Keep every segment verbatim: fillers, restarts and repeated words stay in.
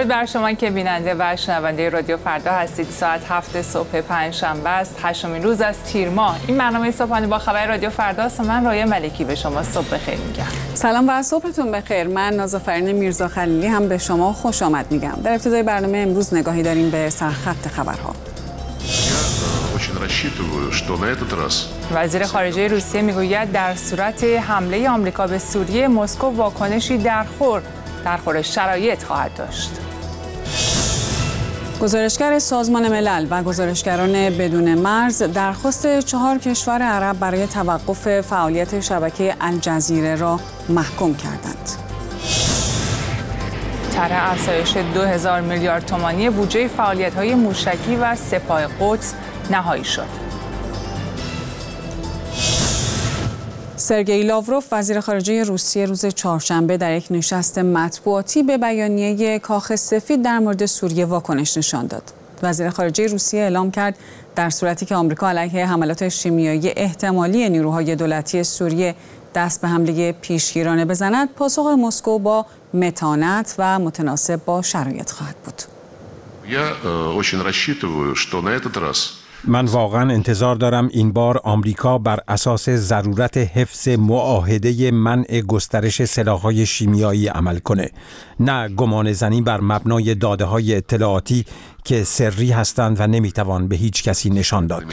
درود بر شما که بیننده و شنونده رادیو فردا هستید. ساعت هفت صبح پنجشنبه است، هشتمین روز از تیر ماه. این برنامه صبحانه با خبر رادیو فردا است. من رایه ملکی به شما صبح بخیر میگم. سلام و صبحتون بخیر. من نازافرین میرزا خلیلی هم به شما خوش آمد میگم. در ابتدای برنامه امروز نگاهی داریم به سرخط خبرها. وزیر خارجه روسیه میگوید در صورت حمله آمریکا به سوریه، مسکو واکنشی درخور در خور شرایط خواهد داشت. گزارشگر سازمان ملل و گزارشگران بدون مرز درخواست چهار کشور عرب برای توقف فعالیت شبکه الجزیره را محکوم کردند. طرح افزایش دو هزار میلیارد تومانی بودجه فعالیت‌های موشکی و سپاه قدس نهایی شد. سرگئی لاوروف وزیر خارجه روسیه روز چهارشنبه در یک نشست مطبوعاتی به بیانیه کاخ سفید در مورد سوریه واکنش نشان داد. وزیر خارجه روسیه اعلام کرد در صورتی که آمریکا علیه حملات شیمیایی احتمالی نیروهای دولتی سوریه دست به حمله پیشگیرانه بزند، پاسخ مسکو با متانت و متناسب با شرایط خواهد بود. من واقعا انتظار دارم این بار آمریکا بر اساس ضرورت حفظ معاهده منع گسترش سلاح‌های شیمیایی عمل کنه، نه گمان زنی بر مبنای داده‌های اطلاعاتی که سری هستند و نمیتوان به هیچ کسی نشان داد.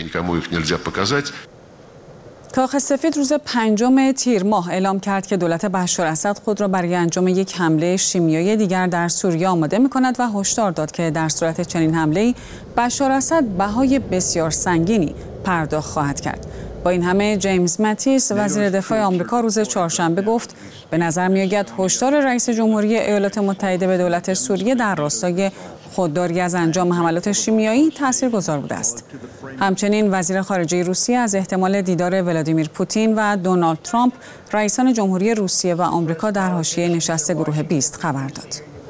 کاخ سفید روز پنجم تیر ماه اعلام کرد که دولت بشار اسد خود را برای انجام یک حمله شیمیایی دیگر در سوریه آماده می‌کند و هشدار داد که در صورت چنین حمله‌ای بشار اسد بهای بسیار سنگینی پرداخت خواهد کرد. با این همه جیمز ماتیس وزیر دفاع آمریکا روز چهارشنبه گفت به نظر می‌آید هشدار رئیس جمهوری ایالات متحده به دولت سوریه در راستای خودداری از انجام حملات شیمیایی تاثیرگذار بوده است. همچنین وزیر خارجه روسیه از احتمال دیدار ولادیمیر پوتین و دونالد ترامپ رئیسان جمهوری روسیه و آمریکا در حاشیه نشست گروه بیست خبر داد.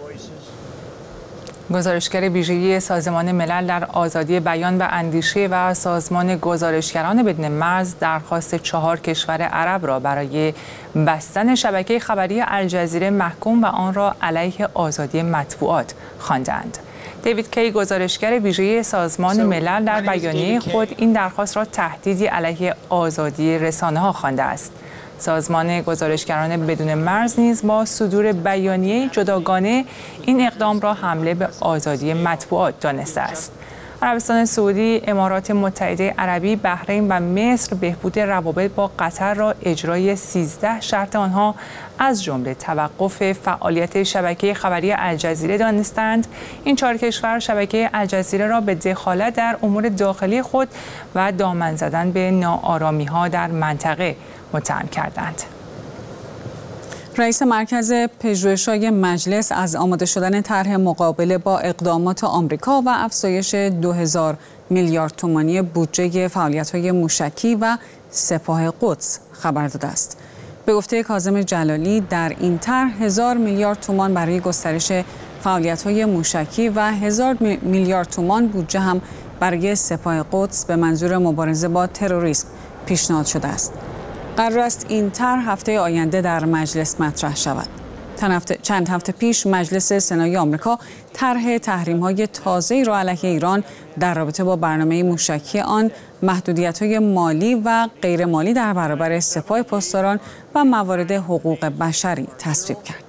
گزارشگر ویژه سازمان ملل در آزادی بیان و اندیشه و سازمان گزارشگران بدون مرز درخواست چهار کشور عرب را برای بستن شبکه خبری الجزیره محکوم و آن را علیه آزادی مطبوعات خواندند. دیوید کی گزارشگر ویژه سازمان ملل در بیانیه خود این درخواست را تهدیدی علیه آزادی رسانه‌ها خوانده است. سازمان گزارشگران بدون مرز نیز با صدور بیانیه جداگانه این اقدام را حمله به آزادی مطبوعات دانسته است. عربستان سعودی، امارات متحده عربی، بحرین و مصر بهبود روابط با قطر را اجرای سیزده شرط آنها از جمله توقف فعالیت شبکه خبری الجزیره دانستند. این چهار کشور شبکه الجزیره را به دخالت در امور داخلی خود و دامن زدن به ناآرامی‌ها در منطقه متهم کردند. رئیس مرکز پژوهش‌های مجلس از آماده شدن طرح مقابله با اقدامات آمریکا و افزایش دو هزار میلیارد تومانی بودجه فعالیت‌های موشکی و سپاه قدس خبر داده است. به گفته کاظم جلالی در این طرح هزار میلیارد تومان برای گسترش فعالیت‌های موشکی و هزار میلیارد تومان بودجه هم برای سپاه قدس به منظور مبارزه با تروریسم پیشنهاد شده است. قرار است این طرح هفته آینده در مجلس مطرح شود. چند هفته پیش مجلس سنای آمریکا طرح تحریم‌های تازه‌ای را علیه ایران در رابطه با برنامه موشکی آن، محدودیت‌های مالی و غیر مالی در برابر سپاه پاسداران و موارد حقوق بشری تصویب کرد.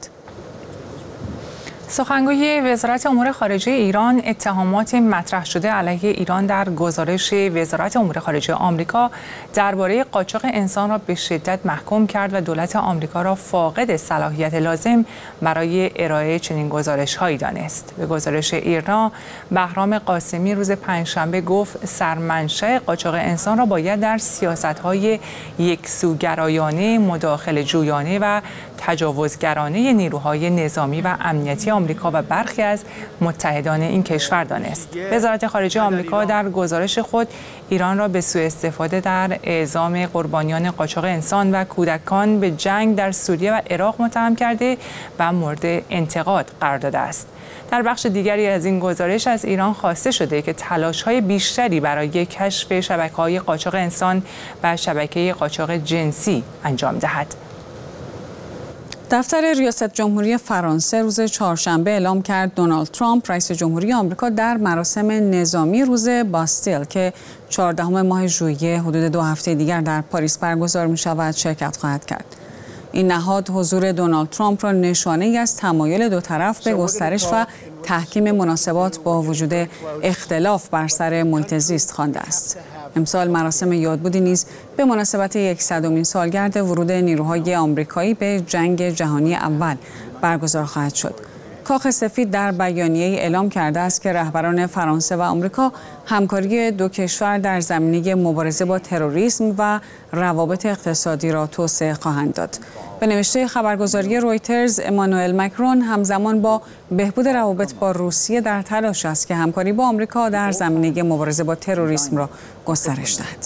سخنگوی وزارت امور خارجه ایران اتهامات مطرح شده علیه ایران در گزارش وزارت امور خارجه آمریکا درباره قاچاق انسان را به شدت محکوم کرد و دولت آمریکا را فاقد صلاحیت لازم برای ارائه چنین گزارش‌هایی دانست. به گزارش ایرنا، بهرام قاسمی روز پنجشنبه گفت سرمنشأ قاچاق انسان را باید در سیاست‌های یکسوگرایانه، مداخله جویانه و تجاوزگرانه نیروهای نظامی و امنیتی آمریکا و برخی از متحدان این کشور دانست. وزارت خارجه آمریکا در گزارش خود ایران را به سوء استفاده در اعزام قربانیان قاچاق انسان و کودکان به جنگ در سوریه و عراق متهم کرده و مورد انتقاد قرار داده است. در بخش دیگری از این گزارش از ایران خواسته شده که تلاش‌های بیشتری برای کشف شبکه‌های قاچاق انسان و شبکه قاچاق جنسی انجام دهد. دفتر ریاست جمهوری فرانسه روز چهارشنبه اعلام کرد دونالد ترامپ رئیس جمهوری آمریکا در مراسم نظامی روز باستیل که چهاردهم ماه ژوئیه حدود دو هفته دیگر در پاریس برگزار می شود شرکت خواهد کرد. این نهاد حضور دونالد ترامپ را نشانه‌ای از تمایل دو طرف به گسترش و تحکیم مناسبات با وجود اختلاف بر سر محیط زیست خوانده است. امسال مراسم یادبودی نیز به مناسبت صدمین سالگرد ورود نیروهای آمریکایی به جنگ جهانی اول برگزار خواهد شد. کاخ سفید در بیانیه اعلام کرده است که رهبران فرانسه و آمریکا همکاری دو کشور در زمینه مبارزه با تروریسم و روابط اقتصادی را توسعه خواهند داد. به نوشته خبرگزاری رویترز، امانوئل مکرون همزمان با بهبود روابط با روسیه در تلاش است که همکاری با آمریکا در زمینه مبارزه با تروریسم را گسترش دهد.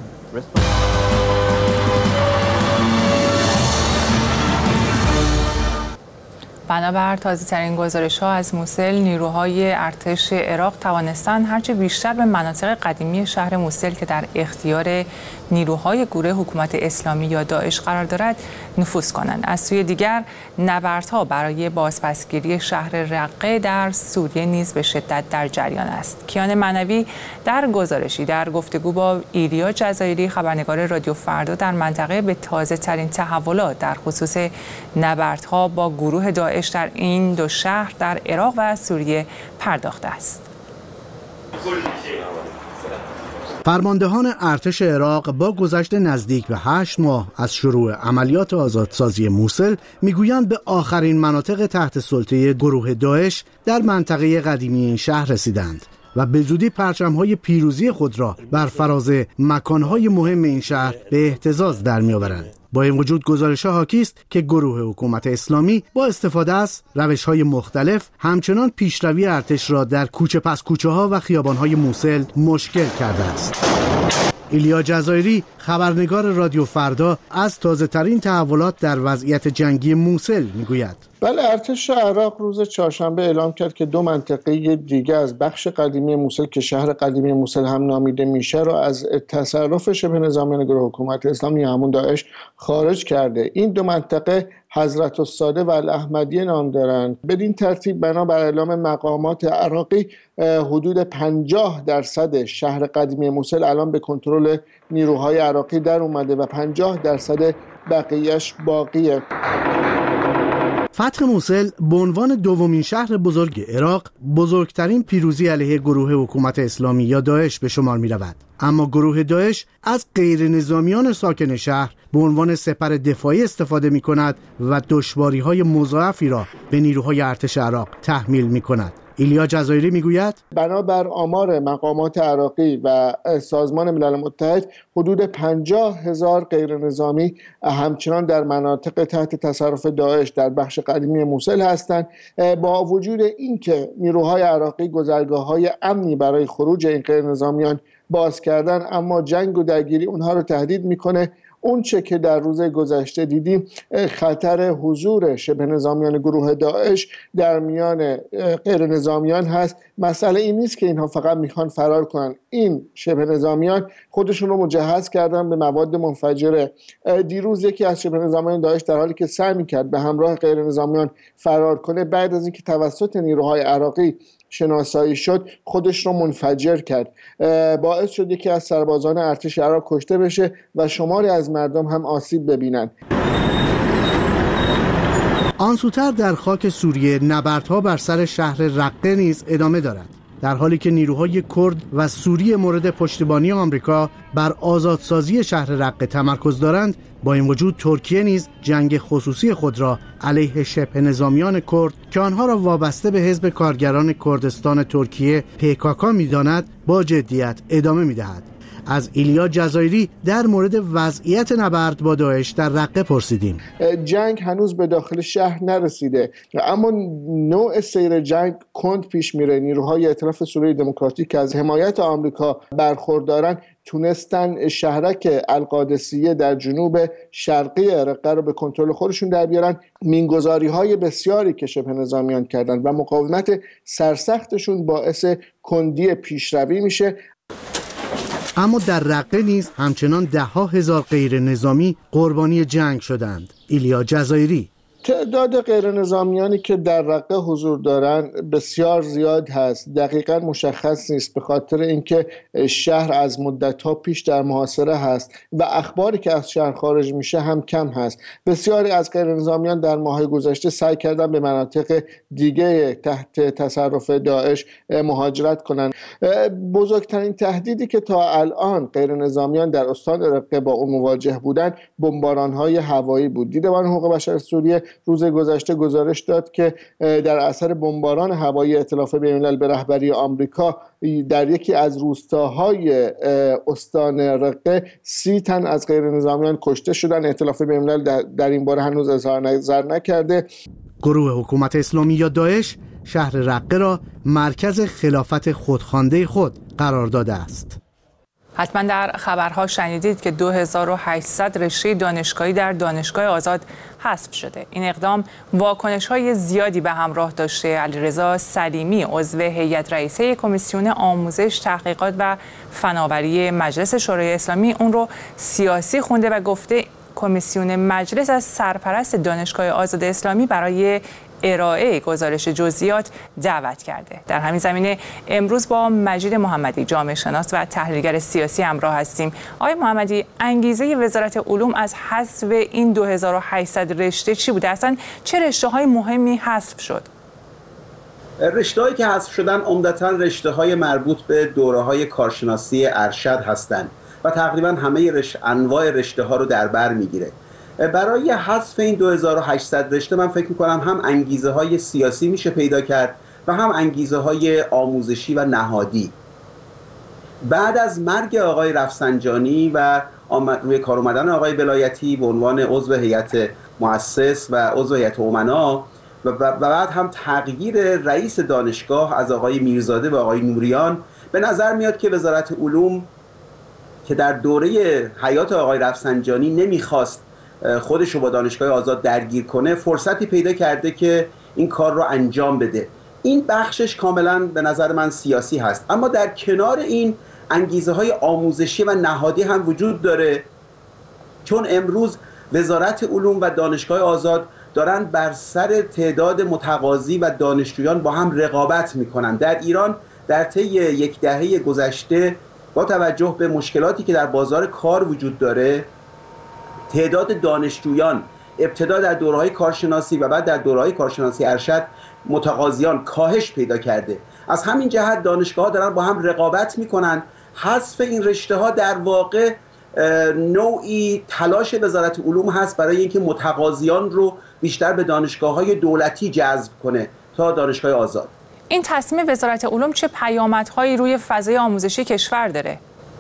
بنابر تازه‌ترین گزارش‌ها از موسل، نیروهای ارتش عراق توانستند هرچه بیشتر به مناطق قدیمی شهر موسل که در اختیار نیروهای گروه حکومت اسلامی یا داعش قرار دارد نفوذ کنند. از سوی دیگر نبردها برای بازپسگیری شهر رقه در سوریه نیز به شدت در جریان است. کیان معنوی در گزارشی در گفتگو با ایلیا جزایری خبرنگار رادیو فردا در منطقه به تازه‌ترین تحولات در خصوص نبردها با گروه داعش در این دو شهر در عراق و سوریه پرداخته است. فرماندهان ارتش عراق با گذشت نزدیک به هشت ماه از شروع عملیات آزادسازی موسل میگویند به آخرین مناطق تحت سلطه گروه داعش در منطقه قدیمی این شهر رسیدند و به زودی پرچم‌های پیروزی خود را بر فراز مکان‌های مهم این شهر به اهتزاز در می‌آورند. با این وجود گزارش‌ها حاکی است که گروه حکومت اسلامی با استفاده از روش‌های مختلف همچنان پیشروی ارتش را در کوچه پس کوچه‌ها و خیابان‌های موسل مشکل کرده است. ایلیا جزایری خبرنگار رادیو فردا از تازه‌ترین تحولات در وضعیت جنگی موسل میگوید. بله، ارتش عراق روز چهارشنبه اعلام کرد که دو منطقه دیگه از بخش قدیمی موسل که شهر قدیمی موسل هم نامیده میشه را از تصرف شبه نظامیان گروه حکومت اسلامی همون داعش خارج کرده. این دو منطقه حضرت الساده و الاحمدیه نام دارند. بدین ترتیب بنابر اعلام مقامات عراقی حدود پنجاه درصد شهر قدیمی موسل الان به کنترل نیروهای عراقی در اومده و پنجاه درصد بقیه‌اش باقیه. فتح موسل به عنوان دومین شهر بزرگ عراق بزرگترین پیروزی علیه گروه حکومت اسلامی یا داعش به شمار می رود. اما گروه داعش از غیر نظامیان ساکن شهر به عنوان سپر دفاعی استفاده می کند و دشواری های مضاعفی را به نیروهای ارتش عراق تحمیل می کند. ایلیا جزایری میگوید بنابر آمار مقامات عراقی و سازمان ملل متحد حدود پنجاه هزار غیر نظامی همچنان در مناطق تحت تصرف داعش در بخش قدیمی موسل هستند. با وجود اینکه نیروهای عراقی گذرگاه‌های امنی برای خروج این غیر نظامیان باز کردن، اما جنگ و درگیری اونها رو تهدید میکنه. اون چه که در روز گذشته دیدیم خطر حضور شبه نظامیان گروه داعش در میان غیر نظامیان هست. مسئله این نیست که اینها فقط میخوان فرار کنن، این شبه نظامیان خودشون رو مجهز کردن به مواد منفجره. دیروز یکی از شبه نظامیان داعش در حالی که سعی میکرد به همراه غیر نظامیان فرار کنه، بعد از اینکه توسط نیروهای عراقی شناسایی شد خودش رو منفجر کرد. باعث شد یکی از سربازان ارتش عراق کشته بشه و شماری از مردم هم آسیب ببینند. آنسوتر در خاک سوریه نبردها بر سر شهر رقه نیز ادامه دارد، در حالی که نیروهای کرد و سوری مورد پشتیبانی آمریکا بر آزادسازی شهر رقه تمرکز دارند. با این وجود ترکیه نیز جنگ خصوصی خود را علیه شبه نظامیان کرد که آنها را وابسته به حزب کارگران کردستان ترکیه پی کی کی می‌داند با جدیت ادامه می‌دهد. از ایلیا جزایری در مورد وضعیت نبرد با داعش در رقه پرسیدیم. جنگ هنوز به داخل شهر نرسیده، اما نوع سیر جنگ کند پیش میره. نیروهای ائتلاف سوریه دموکراتیک که از حمایت آمریکا برخوردارن تونستن شهرک القادسیه در جنوب شرقی رقه رو به کنترل خودشون در بیارن. مینگذاری‌های بسیاری که شبه نظامیان کردن و مقاومت سرسختشون باعث کندی پیشروی میشه. اما در رقه نیز همچنان ده ها هزار غیر نظامی قربانی جنگ شدند. ایلیا جزایری تعداد غیر نظامیانی که در رقه حضور دارن بسیار زیاد هست. دقیقا مشخص نیست به خاطر اینکه شهر از مدت‌ها پیش در محاصره هست و اخباری که از شهر خارج میشه هم کم هست. بسیاری از غیر نظامیان در ماه‌های گذشته سعی کردن به مناطق دیگه تحت تصرف داعش مهاجرت کنند. بزرگترین تهدیدی که تا الان غیر نظامیان در استان رقه با اون مواجه بودند بمباران‌های هوایی بود. دیدبان حقوق بشر سوریه روز گذشته گزارش داد که در اثر بمباران هوایی ائتلاف بین‌الملل به رهبری آمریکا در یکی از روستاهای استان رقه سی تن از غیر نظامیان کشته شدند. ائتلاف بین‌الملل در این باره هنوز اظهار نظر نکرده. گروه حکومت اسلامی یا داعش شهر رقه را مرکز خلافت خودخوانده خود قرار داده است. حتما در خبرها شنیدید که دو هزار و هشتصد رشته دانشگاهی در دانشگاه آزاد حذف شده. این اقدام واکنش‌های زیادی به همراه داشته. علیرضا سلیمی عضو هیئت رئیسه کمیسیون آموزش، تحقیقات و فناوری مجلس شورای اسلامی اون رو سیاسی خونده و گفته کمیسیون مجلس از سرپرست دانشگاه آزاد اسلامی برای ارائه گزارش جزئیات دعوت کرده. در همین زمینه امروز با مجید محمدی جامعه شناس و تحلیلگر سیاسی همراه هستیم. آقای محمدی، انگیزه وزارت علوم از حذف این دو هزار و هشتصد رشته چی بوده؟ اصلا چه رشته‌های مهمی حذف شد؟ رشته‌هایی که حذف شدن عمدتاً رشته‌های مربوط به دوره‌های کارشناسی ارشد هستند و تقریباً همه رشته انواع رشته‌ها رو در بر می‌گیره. برای حذف این دو هزار و هشتصد رشته من فکر می‌کنم هم انگیزه های سیاسی میشه پیدا کرد و هم انگیزه های آموزشی و نهادی. بعد از مرگ آقای رفسنجانی و روی کار اومدن آقای ولایتی به عنوان عضو هیئت مؤسس و عضو هیئت امنا و بعد هم تغییر رئیس دانشگاه از آقای میرزاده به آقای نوریان، به نظر میاد که وزارت علوم که در دوره حیات آقای رفسنجانی نمیخواست خودش رو با دانشگاه آزاد درگیر کنه، فرصتی پیدا کرده که این کار رو انجام بده. این بخشش کاملا به نظر من سیاسی هست، اما در کنار این انگیزه های آموزشی و نهادی هم وجود داره، چون امروز وزارت علوم و دانشگاه آزاد دارن بر سر تعداد متقاضی و دانشجویان با هم رقابت میکنن. در ایران در طی یک دهه گذشته با توجه به مشکلاتی که در بازار کار وجود داره، تعداد دانشجویان ابتدا در دوره‌های کارشناسی و بعد در دوره‌های کارشناسی ارشد متقاضیان کاهش پیدا کرده. از همین جهت دانشگاه‌ها دارن با هم رقابت میکنن. حذف این رشته‌ها در واقع نوعی تلاش وزارت علوم هست برای اینکه متقاضیان رو بیشتر به دانشگاه‌های دولتی جذب کنه تا دانشگاه آزاد. این تصمیم وزارت علوم چه پیامدهایی روی فضای آموزشی کشور داره؟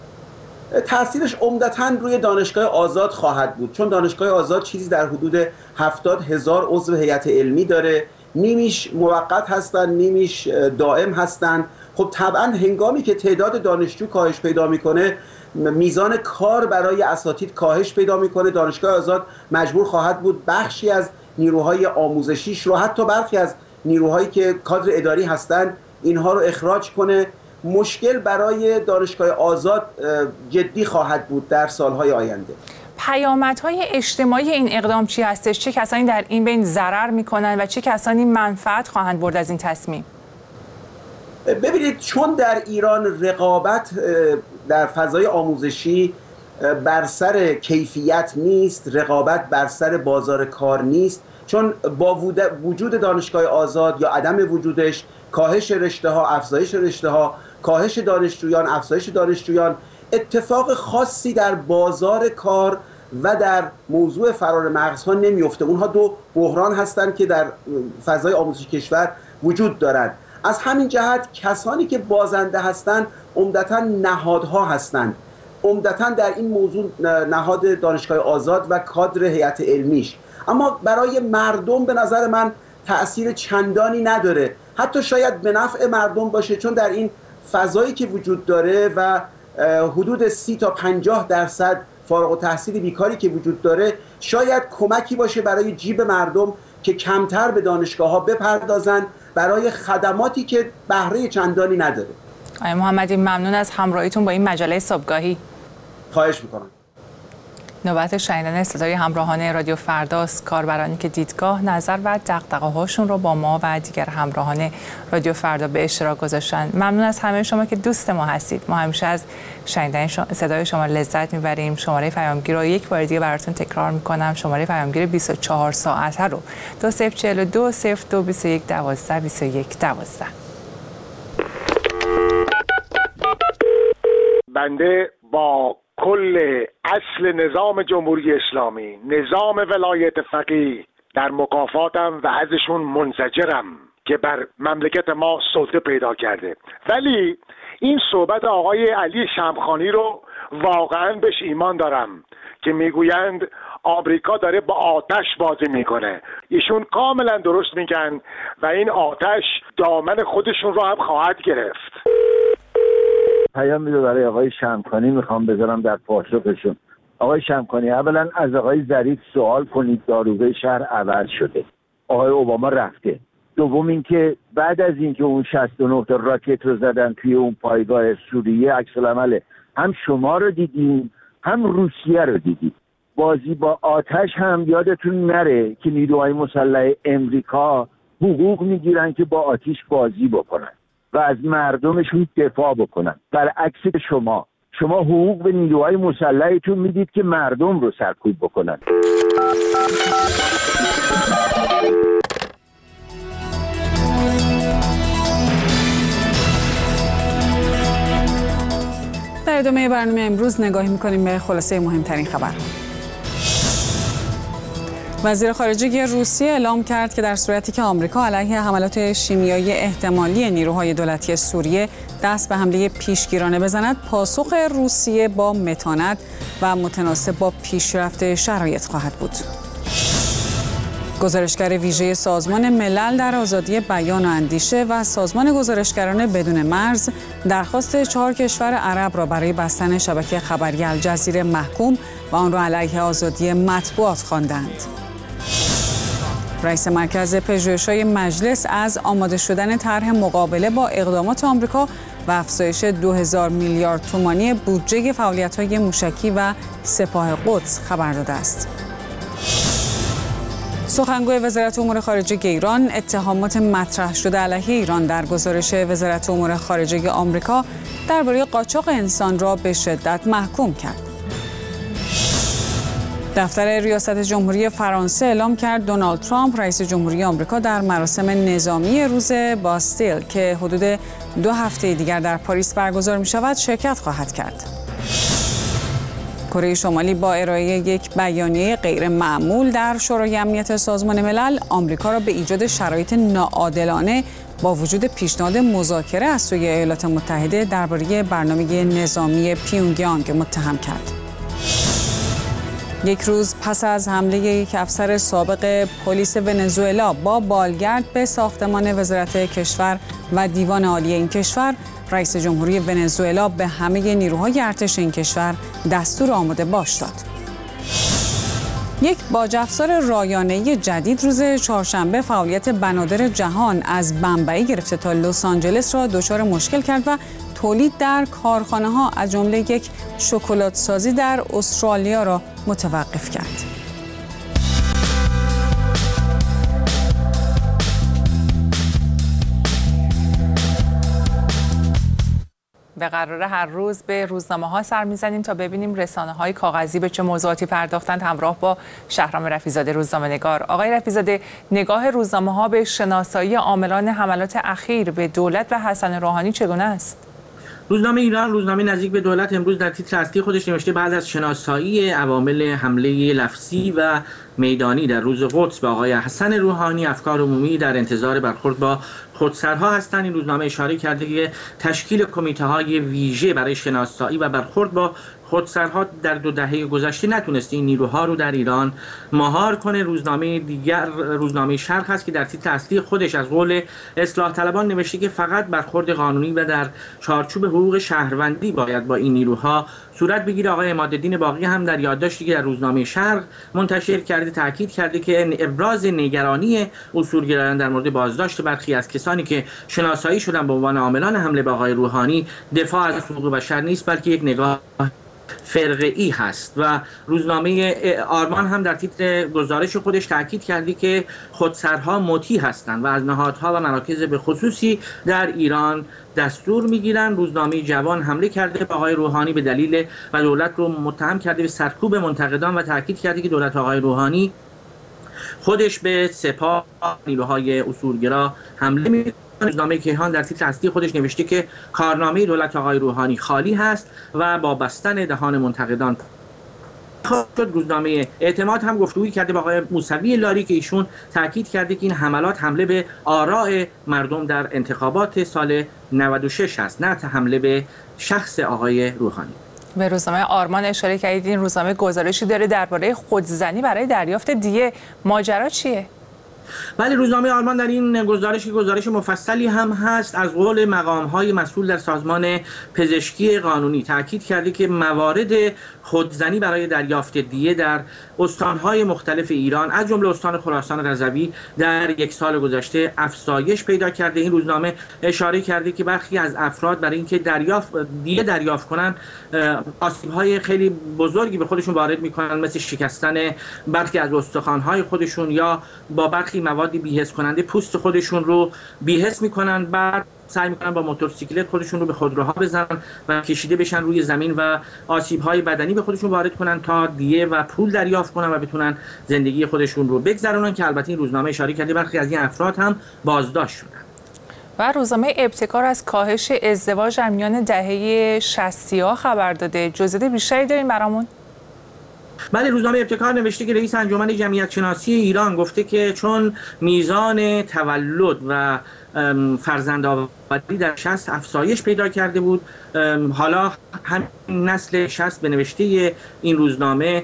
تأثیرش عمدتاً روی دانشگاه آزاد خواهد بود، چون دانشگاه آزاد چیزی در حدود هفتاد هزار عضو هیئت علمی داره، نیمیش موقت هستن، نیمیش دائم هستن. خب طبعاً هنگامی که تعداد دانشجو کاهش پیدا میکنه، میزان کار برای اساتید کاهش پیدا میکنه. دانشگاه آزاد مجبور خواهد بود بخشی از نیروهای آموزشیش رو، حتی برخی از نیروهایی که کادر اداری هستن، اینها رو اخراج کنه. مشکل برای دانشگاه آزاد جدی خواهد بود در سالهای آینده. پیامدهای اجتماعی این اقدام چی هستش؟ چه کسانی در این بین ضرر میکنن و چه کسانی منفعت خواهند برد از این تصمیم؟ ببینید، چون در ایران رقابت در فضای آموزشی بر سر کیفیت نیست، رقابت بر سر بازار کار نیست، چون با وجود دانشگاه آزاد یا عدم وجودش، کاهش رشته ها، افزایش رشته ها، کاهش دانشجویان، افزایش دانشجویان، اتفاق خاصی در بازار کار و در موضوع فرار مغزها نمیفته. اونها دو بحران هستند که در فضای آموزشی کشور وجود دارند. از همین جهت کسانی که بازنده هستند عمدتاً نهادها هستند، عمدتاً در این موضوع نهاد دانشگاه آزاد و کادر هیئت علمیش. اما برای مردم به نظر من تأثیر چندانی نداره، حتی شاید به نفع مردم باشه، چون در این فضایی که وجود داره و حدود سی تا پنجاه درصد فارغ التحصیل بیکاری که وجود داره، شاید کمکی باشه برای جیب مردم که کمتر به دانشگاه ها بپردازن برای خدماتی که بهره چندانی نداره. آقای محمدی، ممنون از همراهیتون با این مجله صبحگاهی. خواهش میکنم. نوبت شنیدن صدای همراهان رادیو فرداست، کاربرانی که دیدگاه، نظر و دغدغه‌هاشون رو با ما و دیگر همراهان رادیو فردا به اشتراک گذاشتن. ممنون از همه شما که دوست ما هستید. ما همیشه از شنیدن صدای شما لذت میبریم. شماره پیامگیر رو یک بار دیگه براتون تکرار میکنم. شماره پیامگیر بیست و چهار ساعته رو دو صفر چهل و دو صفر دو بیست و یک دوازده بیست و یک دوازده. بنده با کل اصل نظام جمهوری اسلامی، نظام ولایت فقیه در مکافاتم و ازشون منزجرم که بر مملکت ما سلطه پیدا کرده. ولی این صحبت آقای علی شمخانی رو واقعا بهش ایمان دارم که میگویند آمریکا داره با آتش بازی میکنه. ایشون کاملا درست میگن و این آتش دامن خودشون رو هم خواهد گرفت. پیام میده برای آقای شمخانی میخوام بذارم در پاسخشون. آقای شمخانی، اولا از آقای ظریف سوال کنید داروغه شهر عوض شده، آقای اوباما رفته. دوم اینکه بعد از اینکه اون شصت و نه تا راکت رو زدن توی اون پایگاه سوریه، عکس العمل هم شما رو دیدیم هم روسیه رو دیدیم. بازی با آتش هم یادتون نره که نیروهای مسلح امریکا حقوق میگیرن که با آتش بازی بکنن و از مردمشون دفاع بکنن. برعکس شما شما حقوق به نیروهای مسلحتون میدید که مردم رو سرکوب بکنن. در ادامه برنامه امروز نگاهی میکنیم به خلاصه مهمترین خبر. وزیر خارجه روسیه اعلام کرد که در صورتی که آمریکا علیه حملات شیمیایی احتمالی نیروهای دولتی سوریه دست به حمله پیشگیرانه بزند، پاسخ روسیه با متانت و متناسب با پیشرفت شرایط خواهد بود. گزارشگر ویژه سازمان ملل در آزادی بیان و اندیشه و سازمان گزارشگران بدون مرز درخواست چهار کشور عرب را برای بستن شبکه خبری الجزیره محکوم و آن را علیه آزادی مطبوعات خواندند. رئیس مرکز پژوهش‌های مجلس از آماده شدن طرح مقابله با اقدامات آمریکا و افزایش دو هزار میلیارد تومانی بودجه فعالیت‌های موشکی و سپاه قدس خبر داده است. سخنگوی وزارت امور خارجه ایران اتهامات مطرح شده علیه ایران در گزارش وزارت امور خارجه آمریکا درباره قاچاق انسان را به شدت محکوم کرد. دفتر ریاست جمهوری فرانسه اعلام کرد دونالد ترامپ رئیس جمهوری آمریکا در مراسم نظامی روز باستیل که حدود دو هفته دیگر در پاریس برگزار می شود شرکت خواهد کرد. کره شمالی با ارائه یک بیانیه غیر معمول در شورای امنیت سازمان ملل آمریکا را به ایجاد شرایط ناعادلانه با وجود پیشنهاد مذاکره از سوی ایالات متحده درباره برنامه نظامی پیونگیانگ متهم کرد. یک روز پس از حمله یک افسر سابق پلیس ونزوئلا با بالگرد به ساختمان وزارت کشور و دیوان عالی این کشور، رئیس جمهوری ونزوئلا به همه نیروهای ارتش این کشور دستور آماده باش داد. یک باج افزار رایانه‌ای جدید روز چهارشنبه فعالیت بنادر جهان از بمبئی گرفته تا لس آنجلس را دچار مشکل کرد و تولید در کارخانه‌ها از جمله یک شکلات سازی در استرالیا را متوقف کرد. به قراره هر روز به روزنامه ها سر میزنیم تا ببینیم رسانه های کاغذی به چه موضوعاتی پرداختند، همراه با شهرام رفیع‌زاده روزنامه نگار. آقای رفیع‌زاده، نگاه روزنامه ها به شناسایی عاملان حملات اخیر به دولت و حسن روحانی چگونه است؟ روزنامه ایران، روزنامه نزدیک به دولت، امروز در تیتر اصلی خودش نوشته بعد از شناسایی عوامل حمله لفظی و میدانی در روز قدس به آقای حسن روحانی، افکار عمومی در انتظار برخورد با خودسرها هستند. این روزنامه اشاره کرده که تشکیل کمیته‌های ویژه برای شناسایی و برخورد با خودسرها در دو دهه گذشته نتونست این نیروها رو در ایران مهار کنه. روزنامه دیگر، روزنامه شرق هست که در تیتر اصلی خودش از قول اصلاح طلبان نوشته که فقط برخورد قانونی و در چارچوب حقوق شهروندی باید با این نیروها صورت بگیره. آقای عمادالدین باقی هم در یادداشتی که در روزنامه شرق منتشر کرده تاکید کرده که ابراز نگرانی اصولگرایان در مورد بازداشت برخی از کسانی که شناسایی شدن به عنوان عاملان حمله به آقای روحانی دفاع از حقوق بشر نیست، بلکه یک نگاه فرقه‌ای هست و روزنامه آرمان هم در تیتر گزارش خودش تاکید کردی که خودسرها مطیع هستند و از نهادها و مراکز به خصوصی در ایران دستور میگیرن. روزنامه جوان حمله کرده به آقای روحانی به دلیل و دولت رو متهم کرده به سرکوب منتقدان و تاکید کرده که دولت آقای روحانی خودش به سپاه نیروهای اصولگرا حمله می‌کنه. روزنامه کیهان در تیتر اصلی خودش نوشته که کارنامه دولت آقای روحانی خالی هست و با بستن دهان منتقدان شد. روزنامه اعتماد هم گفتگویی کرده با آقای موسوی لاری که ایشون تاکید کرده که این حملات حمله به آراء مردم در انتخابات سال نود و شش هست، نه حمله به شخص آقای روحانی. به روزنامه آرمان اشاره کردید، این روزنامه گزارشی داره درباره خودزنی برای دریافت دیه، ماجرا چیه؟ ولی روزنامه آرمان در این گزارش گزارش مفصلی هم هست از قول مقام‌های مسئول در سازمان پزشکی قانونی تاکید کرده که موارد خودزنی برای دریافت دیه در استان‌های مختلف ایران از جمله استان خراسان رضوی در یک سال گذشته افزایش پیدا کرده. این روزنامه اشاره کرده که برخی از افراد برای اینکه دریافت دیه دریافت کنن آسیب‌های خیلی بزرگی به خودشون وارد می‌کنن، مثل شکستن برخی از استخوان‌های خودشون یا با برخی موادی بی‌حس کننده پوست خودشون رو بی‌حس می‌کنن، بعد سعی میکنن با موتورسیکلت خودشون رو به خودروها بزنن و کشیده بشن روی زمین و آسیب‌های بدنی به خودشون وارد کنن تا دیه و پول دریافت کنن و بتونن زندگی خودشون رو بگذرونن، که البته این روزنامه اشاره کرده برخی از این افراد هم بازداشت شدن. و روزنامه ابتکار از کاهش ازدواج در میان دهه شصتی‌ها خبر داده. جزئیات بیشتری دارین برامون؟ بله، روزنامه ابتکار نوشته که رئیس انجمن جمعیت شناسی ایران گفته که چون میزان تولد و فرزندآوری در شصت افزایش پیدا کرده بود، حالا هم نسل شصت به نوشته این روزنامه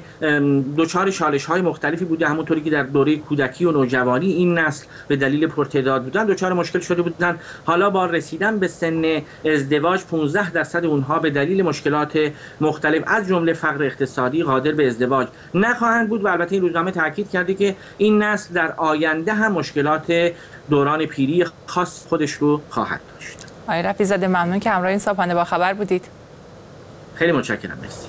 دچار چالش‌های مختلفی بوده، همونطوری که در دوره کودکی و نوجوانی این نسل به دلیل پرتعداد بودن دچار مشکل شده بودن. حالا با رسیدن به سن ازدواج پانزده درصد اونها به دلیل مشکلات مختلف از جمله فقر اقتصادی قادر به ازدواج نخواهند بود و البته این روزنامه تاکید کرده که این نسل در آینده هم مشکلات دوران پیری خاص خودش رو خواهد داشت. آقای رفیع‌زاده ممنون که همراه این صبحانه با خبر بودید. خیلی متشکرم. مرسی.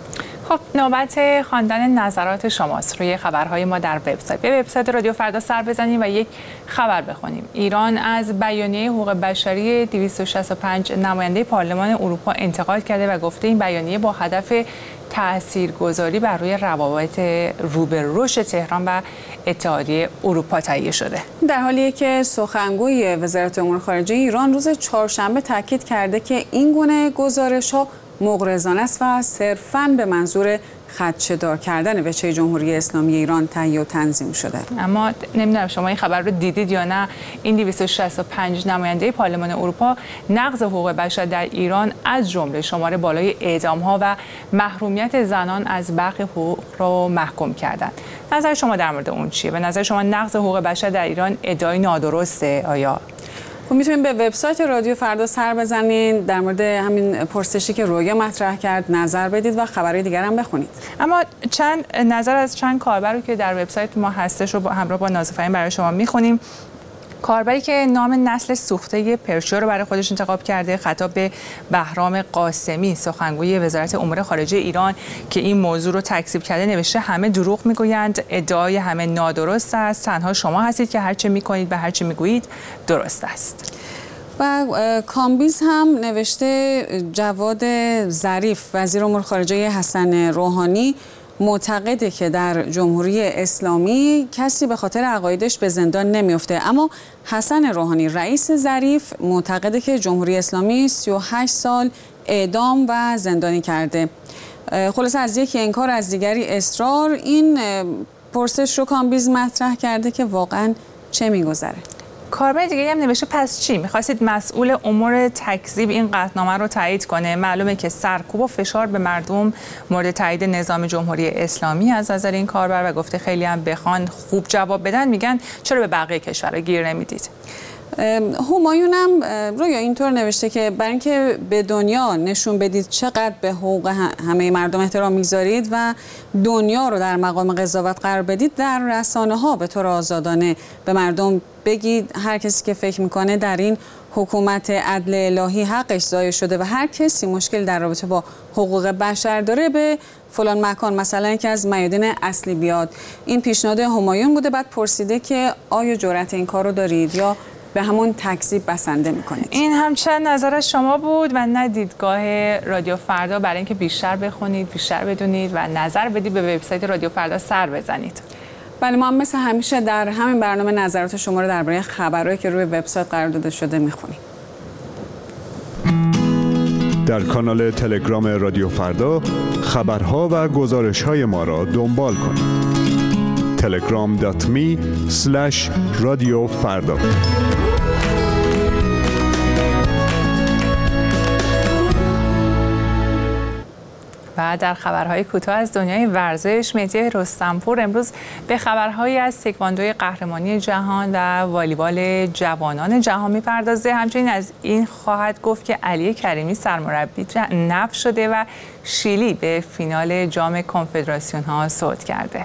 خب نوبت خواندن نظرات شماست روی خبرهای ما در وبسایت. به وبسایت رادیو فردا سر بزنیم و یک خبر بخونیم. ایران از بیانیه حقوق بشری دویست و شصت و پنج نماینده پارلمان اروپا انتقاد کرده و گفته این بیانیه با هدف تاثیرگذاری بر روی روابط رو به رشد تهران و اتحادیه اروپا تهیه شده. در حالی که سخنگوی وزارت امور خارجه ایران روز چهارشنبه تاکید کرده که این گونه گزارش‌ها مغرضانه است و صرفاً به منظور خدشه‌دار کردن وجه جمهوری اسلامی ایران تهیه و تنظیم شده. اما نمیدونم شما این خبر رو دیدید یا نه، این دویست و شصت و پنج نماینده پارلمان اروپا نقض حقوق بشر در ایران از جمله شمار بالای اعدام‌ها و محرومیت زنان از برخی حقوق رو محکوم کردند. نظر شما در مورد اون چیه؟ به نظر شما نقض حقوق بشر در ایران ادعای نادرسته آیا؟ میتونید به وبسایت رادیو فردا سر بزنید، در مورد همین پرسشی که رویا مطرح کرد نظر بدید و خبرهای دیگر هم بخونید. اما چند نظر از چند کاربر رو که در وبسایت ما هستش رو با همراه با نازفرین برای شما میخونیم. کاربری که نام نسل سوخته پرشو رو برای خودش انتخاب کرده خطاب به بهرام قاسمی سخنگوی وزارت امور خارجه ایران که این موضوع رو تکذیب کرده نوشته همه دروغ میگویند، ادعای همه نادرست است، تنها شما هستید که هرچه میکنید و هرچه میگویید درست است. و کامبیز هم نوشته جواد ظریف وزیر امور خارجه حسن روحانی معتقده که در جمهوری اسلامی کسی به خاطر عقایدش به زندان نمیفته، اما حسن روحانی رئیس ظریف معتقده که جمهوری اسلامی سی و هشت سال اعدام و زندانی کرده. خلاصه از یکی انکار از دیگری اصرار، این پرسش رو کامبیز مطرح کرده که واقعا چه میگذره. کاربر دیگه هم نوشته پس چی؟ می‌خواستید مسئول امور تکذیب این قطعنامه رو تایید کنه؟ معلومه که سرکوب و فشار به مردم مورد تایید نظام جمهوری اسلامی از نظر این کاربر و گفته خیلی هم بخوان خوب جواب بدن میگن چرا به بقیه کشورها گیر نمیدید؟ همایون هم رویا اینطور نوشته که برای اینکه به دنیا نشون بدید چقدر به حقوق همه مردم احترام میذارید و دنیا رو در مقام قضاوت قرار بدید، در رسانه ها به طور آزادانه به مردم بگید هر کسی که فکر میکنه در این حکومت عدل الهی حقش ضایع شده و هر کسی مشکل در رابطه با حقوق بشر داره به فلان مکان مثلا که از میادین اصلی بیاد. این پیشنهاد همایون بوده. بعد پرسیده که آیا جرأت این کار رو دارید یا به همون تکذیب بسنده میکنید؟ این هم چند نظر شما بود و نه دیدگاه رادیو فردا، برای اینکه بیشتر بخونید، بیشتر بدونید و نظر بدید به وبسایت رادیو فردا سر بزنید. بله، ما هم مثل همیشه در همین برنامه نظرات شما رو درباره خبرهایی که روی وبسایت قرار داده شده میخونیم. در کانال تلگرام رادیو فردا خبرها و گزارش‌های ما را دنبال کنید. تلگرام دات می اسلش رادیو فردا. و در خبرهای کوتاه از دنیای ورزش، مهدی رستمپور امروز به خبرهایی از تکواندوی قهرمانی جهان و والیبال جوانان جهان میپردازه. همچنین از این خواهد گفت که علی کریمی سرمربی نفی شده و شیلی به فینال جام کنفدراسیون ها صعود کرده.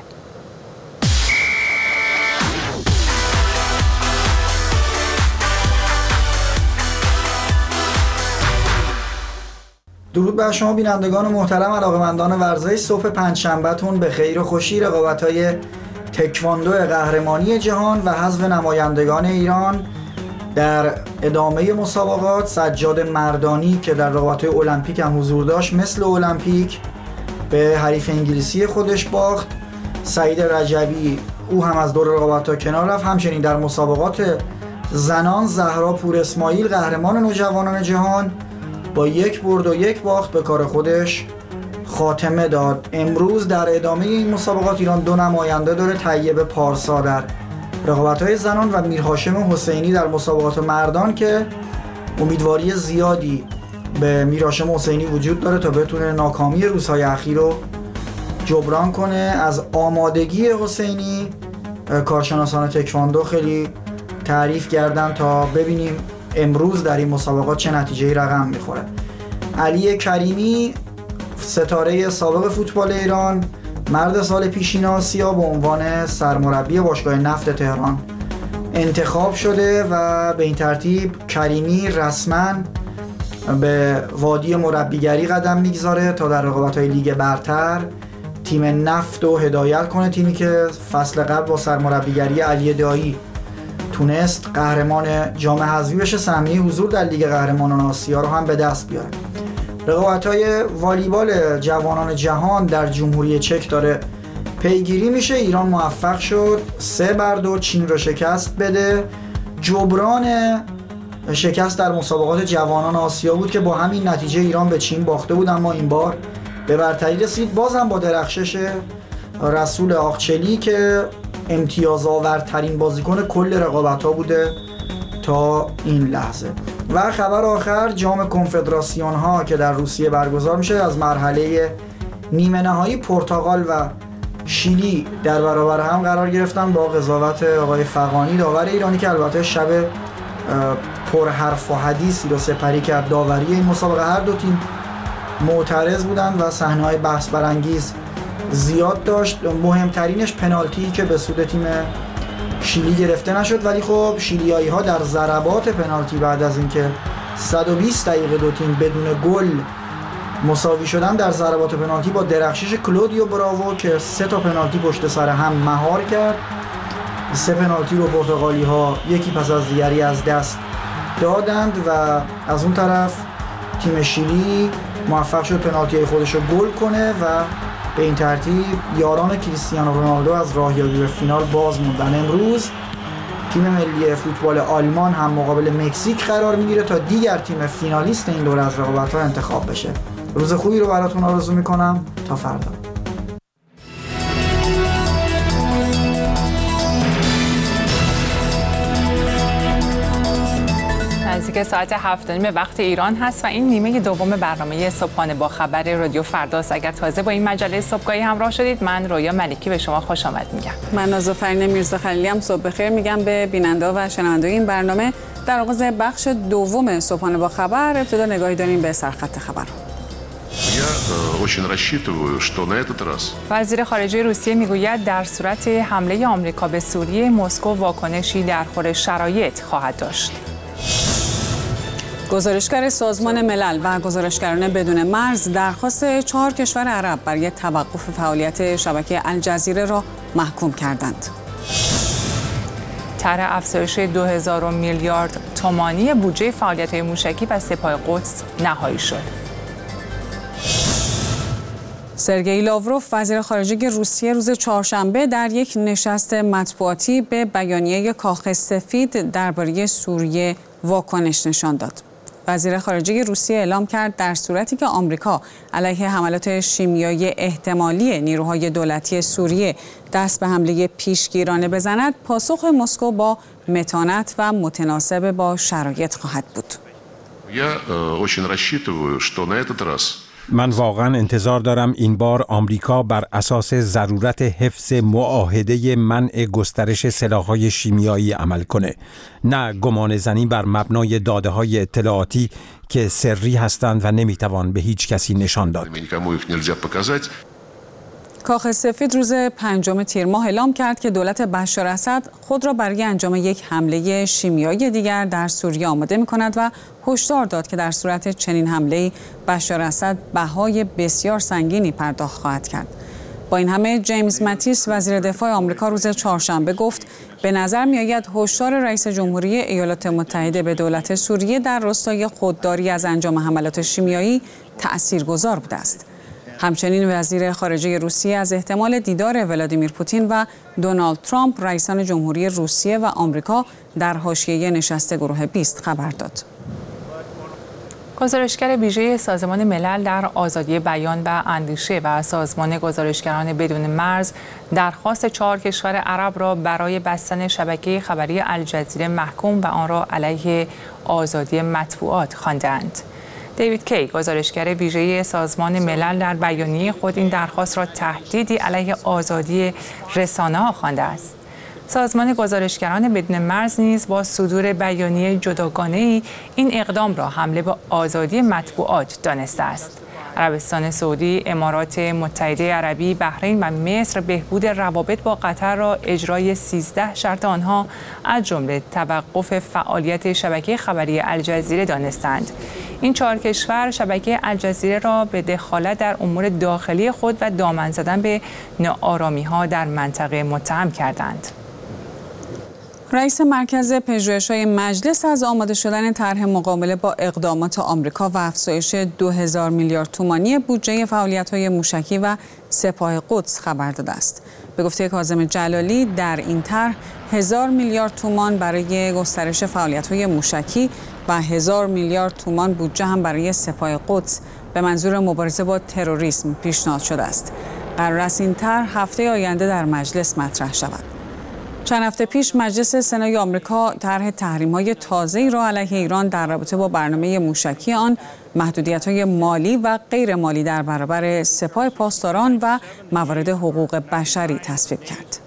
درود بر شما بینندگان محترم، علاقه‌مندان ورزش. صبح پنجشنبه‌تون به خیر و خوشی. رقابت‌های تکواندو قهرمانی جهان و حذف نمایندگان ایران در ادامه مسابقات. سجاد مردانی که در رقابت‌های المپیک هم حضور داشت مثل المپیک به حریف انگلیسی خودش باخت. سعید رجبی او هم از دور رقابت‌ها کنار رفت. همچنین در مسابقات زنان زهرا پور اسماعیل قهرمان نوجوانان جهان با یک برد و یک باخت به کار خودش خاتمه داد. امروز در ادامه این مسابقات ایران دو نماینده داره، طیب پارسا در رقابت‌های زنان و میرهاشم حسینی در مسابقات مردان که امیدواری زیادی به میرهاشم حسینی وجود داره تا بتونه ناکامی روزهای اخیر رو جبران کنه. از آمادگی حسینی کارشناسان تکواندو خیلی تعریف کردن تا ببینیم امروز در این مسابقات چه نتیجه‌ای رقم میخوره. علی کریمی ستاره سابق فوتبال ایران، مرد سال پیشین آسیا، به عنوان سرمربی باشگاه نفت تهران انتخاب شده و به این ترتیب کریمی رسما به وادی مربیگری قدم میگذاره تا در رقابت‌های لیگ برتر تیم نفت رو هدایت کنه، تیمی که فصل قبل با سرمربیگری علی دایی تونست قهرمان جام حذفی بشه، سهمیه حضور در لیگ قهرمانان آسیا رو هم به دست بیاره. رقابت‌های والیبال جوانان جهان در جمهوری چک داره پیگیری میشه. ایران موفق شد سه بر دو چین رو شکست بده. جبران شکست در مسابقات جوانان آسیا بود که با همین نتیجه ایران به چین باخته بود، اما این بار به برتری رسید، بازم با درخشش رسول آقچلی که امتیاز آورترین بازیکن کل رقابت‌ها بوده تا این لحظه. و خبر آخر، جام کنفدراسیون ها که در روسیه برگزار میشه، از مرحله نیمه نهایی پرتغال و شیلی در برابر هم قرار گرفتن با قضاوت آقای فغانی داور ایرانی که البته شب پر حرف و حدیثی رو سپری کرد داوری این مسابقه. هر دو تیم معترض بودن و صحنه‌های بحث برانگیز زیاد داشت. مهمترینش پنالتی که به سود تیم شیلی گرفته نشد، ولی خب شیلیایی ها در ضربات پنالتی بعد از اینکه صد و بیست دقیقه دو تیم بدون گل مساوی شدن در ضربات پنالتی با درخشش کلودیو براوو که سه تا پنالتی پشت سر هم مهار کرد. سه پنالتی رو پرتغالی ها یکی پس از دیگری از دست دادند و از اون طرف تیم شیلی موفق شد پنالتی خودش رو گل کنه و به این ترتیب یاران کریستیانو رونالدو از راهیابی به فینال باز موندن. امروز تیم ملی فوتبال آلمان هم مقابل مکزیک قرار میگیره تا دیگر تیم فینالیست این دوره از رقابت‌ها انتخاب بشه. روز خوبی رو براتون آرزو میکنم. تا فردا. نزدیک ساعت هفت و نیم وقت ایران هست و این نیمه دوم برنامه صبحانه با خبر رادیو فرداست. اگر تازه با این مجله صبحگاهی همراه شدید، من رویا ملکی به شما خوش آمد میگم. من نازافرین میرزا خلیلی هم صبح بخیر میگم به بیننده و شنونده این برنامه. در آغاز بخش دوم صبحانه با خبر ابتدا نگاهی داریم به سرخط خبر. وزیر خارجه روسیه میگوید در صورت حمله آمریکا به سوریه، مسکو واکنشی در خور شرایط خواهد داشت. گزارشگر سازمان ملل و گزارشگران بدون مرز درخواست چهار کشور عرب برای توقف فعالیت شبکه الجزیره را محکوم کردند. طرح افزایش دو هزار میلیارد تومانی بودجه فعالیت‌های موشکی و سپاه قدس نهایی شد. سرگئی لاوروف وزیر خارجه روسیه روز چهارشنبه در یک نشست مطبوعاتی به بیانیه کاخ سفید درباره سوریه واکنش نشان داد. وزیر خارجه روسیه اعلام کرد در صورتی که آمریکا علیه حملات شیمیایی احتمالی نیروهای دولتی سوریه دست به حمله پیشگیرانه بزند، پاسخ مسکو با متانت و متناسب با شرایط خواهد بود. من واقعا انتظار دارم این بار آمریکا بر اساس ضرورت حفظ معاهده منع گسترش سلاح‌های شیمیایی عمل کنه، نه گمان زنی بر مبنای داده‌های اطلاعاتی که سری هستند و نمیتوان به هیچ کسی نشان داد. کاخ سفید روز پنجم تیر ماه اعلام کرد که دولت بشار اسد خود را برای انجام یک حمله شیمیایی دیگر در سوریه آماده می‌کند و هشدار داد که در صورت چنین حمله‌ای بشار اسد بهای بسیار سنگینی پرداخت خواهد کرد. با این همه جیمز ماتیس وزیر دفاع آمریکا روز چهارشنبه گفت به نظر می‌آید هشدار رئیس جمهوری ایالات متحده به دولت سوریه در راستای خودداری از انجام حملات شیمیایی تأثیرگذار بوده است. همچنین وزیر خارجه روسیه از احتمال دیدار ولادیمیر پوتین و دونالد ترامپ رئیسان جمهوری روسیه و آمریکا در حاشیه نشست گروه بیست خبر داد. گزارشگر ویژه سازمان ملل در آزادی بیان و اندیشه و سازمان گزارشگران بدون مرز درخواست چهار کشور عرب را برای بستن شبکه خبری الجزیره محکوم و آن را علیه آزادی مطبوعات خواندند. دیوید کی گزارشگر ویژه سازمان ملل در بیانیه خود این درخواست را تهدیدی علیه آزادی رسانه‌ها خوانده است. سازمان گزارشگران بدون مرز نیز با صدور بیانیه جداگانه‌ای این اقدام را حمله به آزادی مطبوعات دانسته است. عربستان سعودی، امارات متحده عربی، بحرین و مصر بهبود روابط با قطر را اجرای سیزده شرط آنها از جمله توقف فعالیت شبکه خبری الجزیره دانستند. این چهار کشور شبکه الجزیره را به دخالت در امور داخلی خود و دامن زدن به ناآرامی‌ها در منطقه متهم کردند. رئیس مرکز پژوهش‌های مجلس از آماده شدن طرح مقابله با اقدامات آمریکا و افزایش دو هزار میلیارد تومانی بودجه فعالیت‌های موشکی و سپاه قدس خبر داده است. به گفته کاظم جلالی در این طرح هزار میلیارد تومان برای گسترش فعالیت‌های موشکی و هزار میلیارد تومان بودجه هم برای سپاه قدس به منظور مبارزه با تروریسم پیشنهاد شده است. قرار است این طرح هفته آینده در مجلس مطرح شود. چند هفته پیش مجلس سنای آمریکا طرح تحریم‌های تازه‌ای را علیه ایران در رابطه با برنامه موشکی آن، محدودیت‌های مالی و غیر مالی در برابر سپاه پاسداران و موارد حقوق بشری تصویب کرد.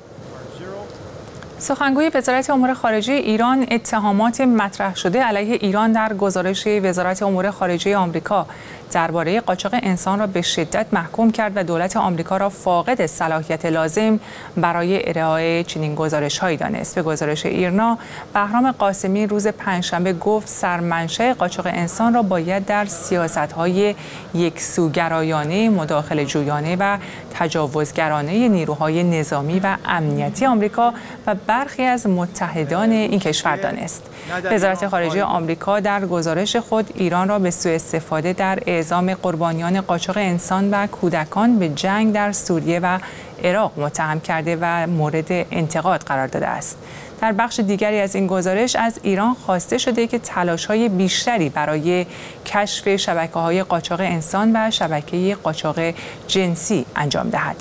سخنگوی وزارت امور خارجه ایران اتهامات مطرح شده علیه ایران در گزارش وزارت امور خارجه آمریکا درباره قاچاق انسان را به شدت محکوم کرد و دولت آمریکا را فاقد صلاحیت لازم برای ارائه چنین گزارش‌هایی دانست. به گزارش ایرنا، بهرام قاسمی روز پنجشنبه گفت سرمنشأ قاچاق انسان را باید در سیاست‌های یکسوگرایانه، مداخله جویانه و تجاوزگرانه نیروهای نظامی و امنیتی آمریکا و برخی از متحدان این کشور دانست. وزارت خارجه آمریکا در گزارش خود ایران را به سوء استفاده در اعزام قربانیان قاچاق انسان و کودکان به جنگ در سوریه و عراق متهم کرده و مورد انتقاد قرار داده است. در بخش دیگری از این گزارش از ایران خواسته شده که تلاش‌های بیشتری برای کشف شبکه‌های قاچاق انسان و شبکه قاچاق جنسی انجام دهد.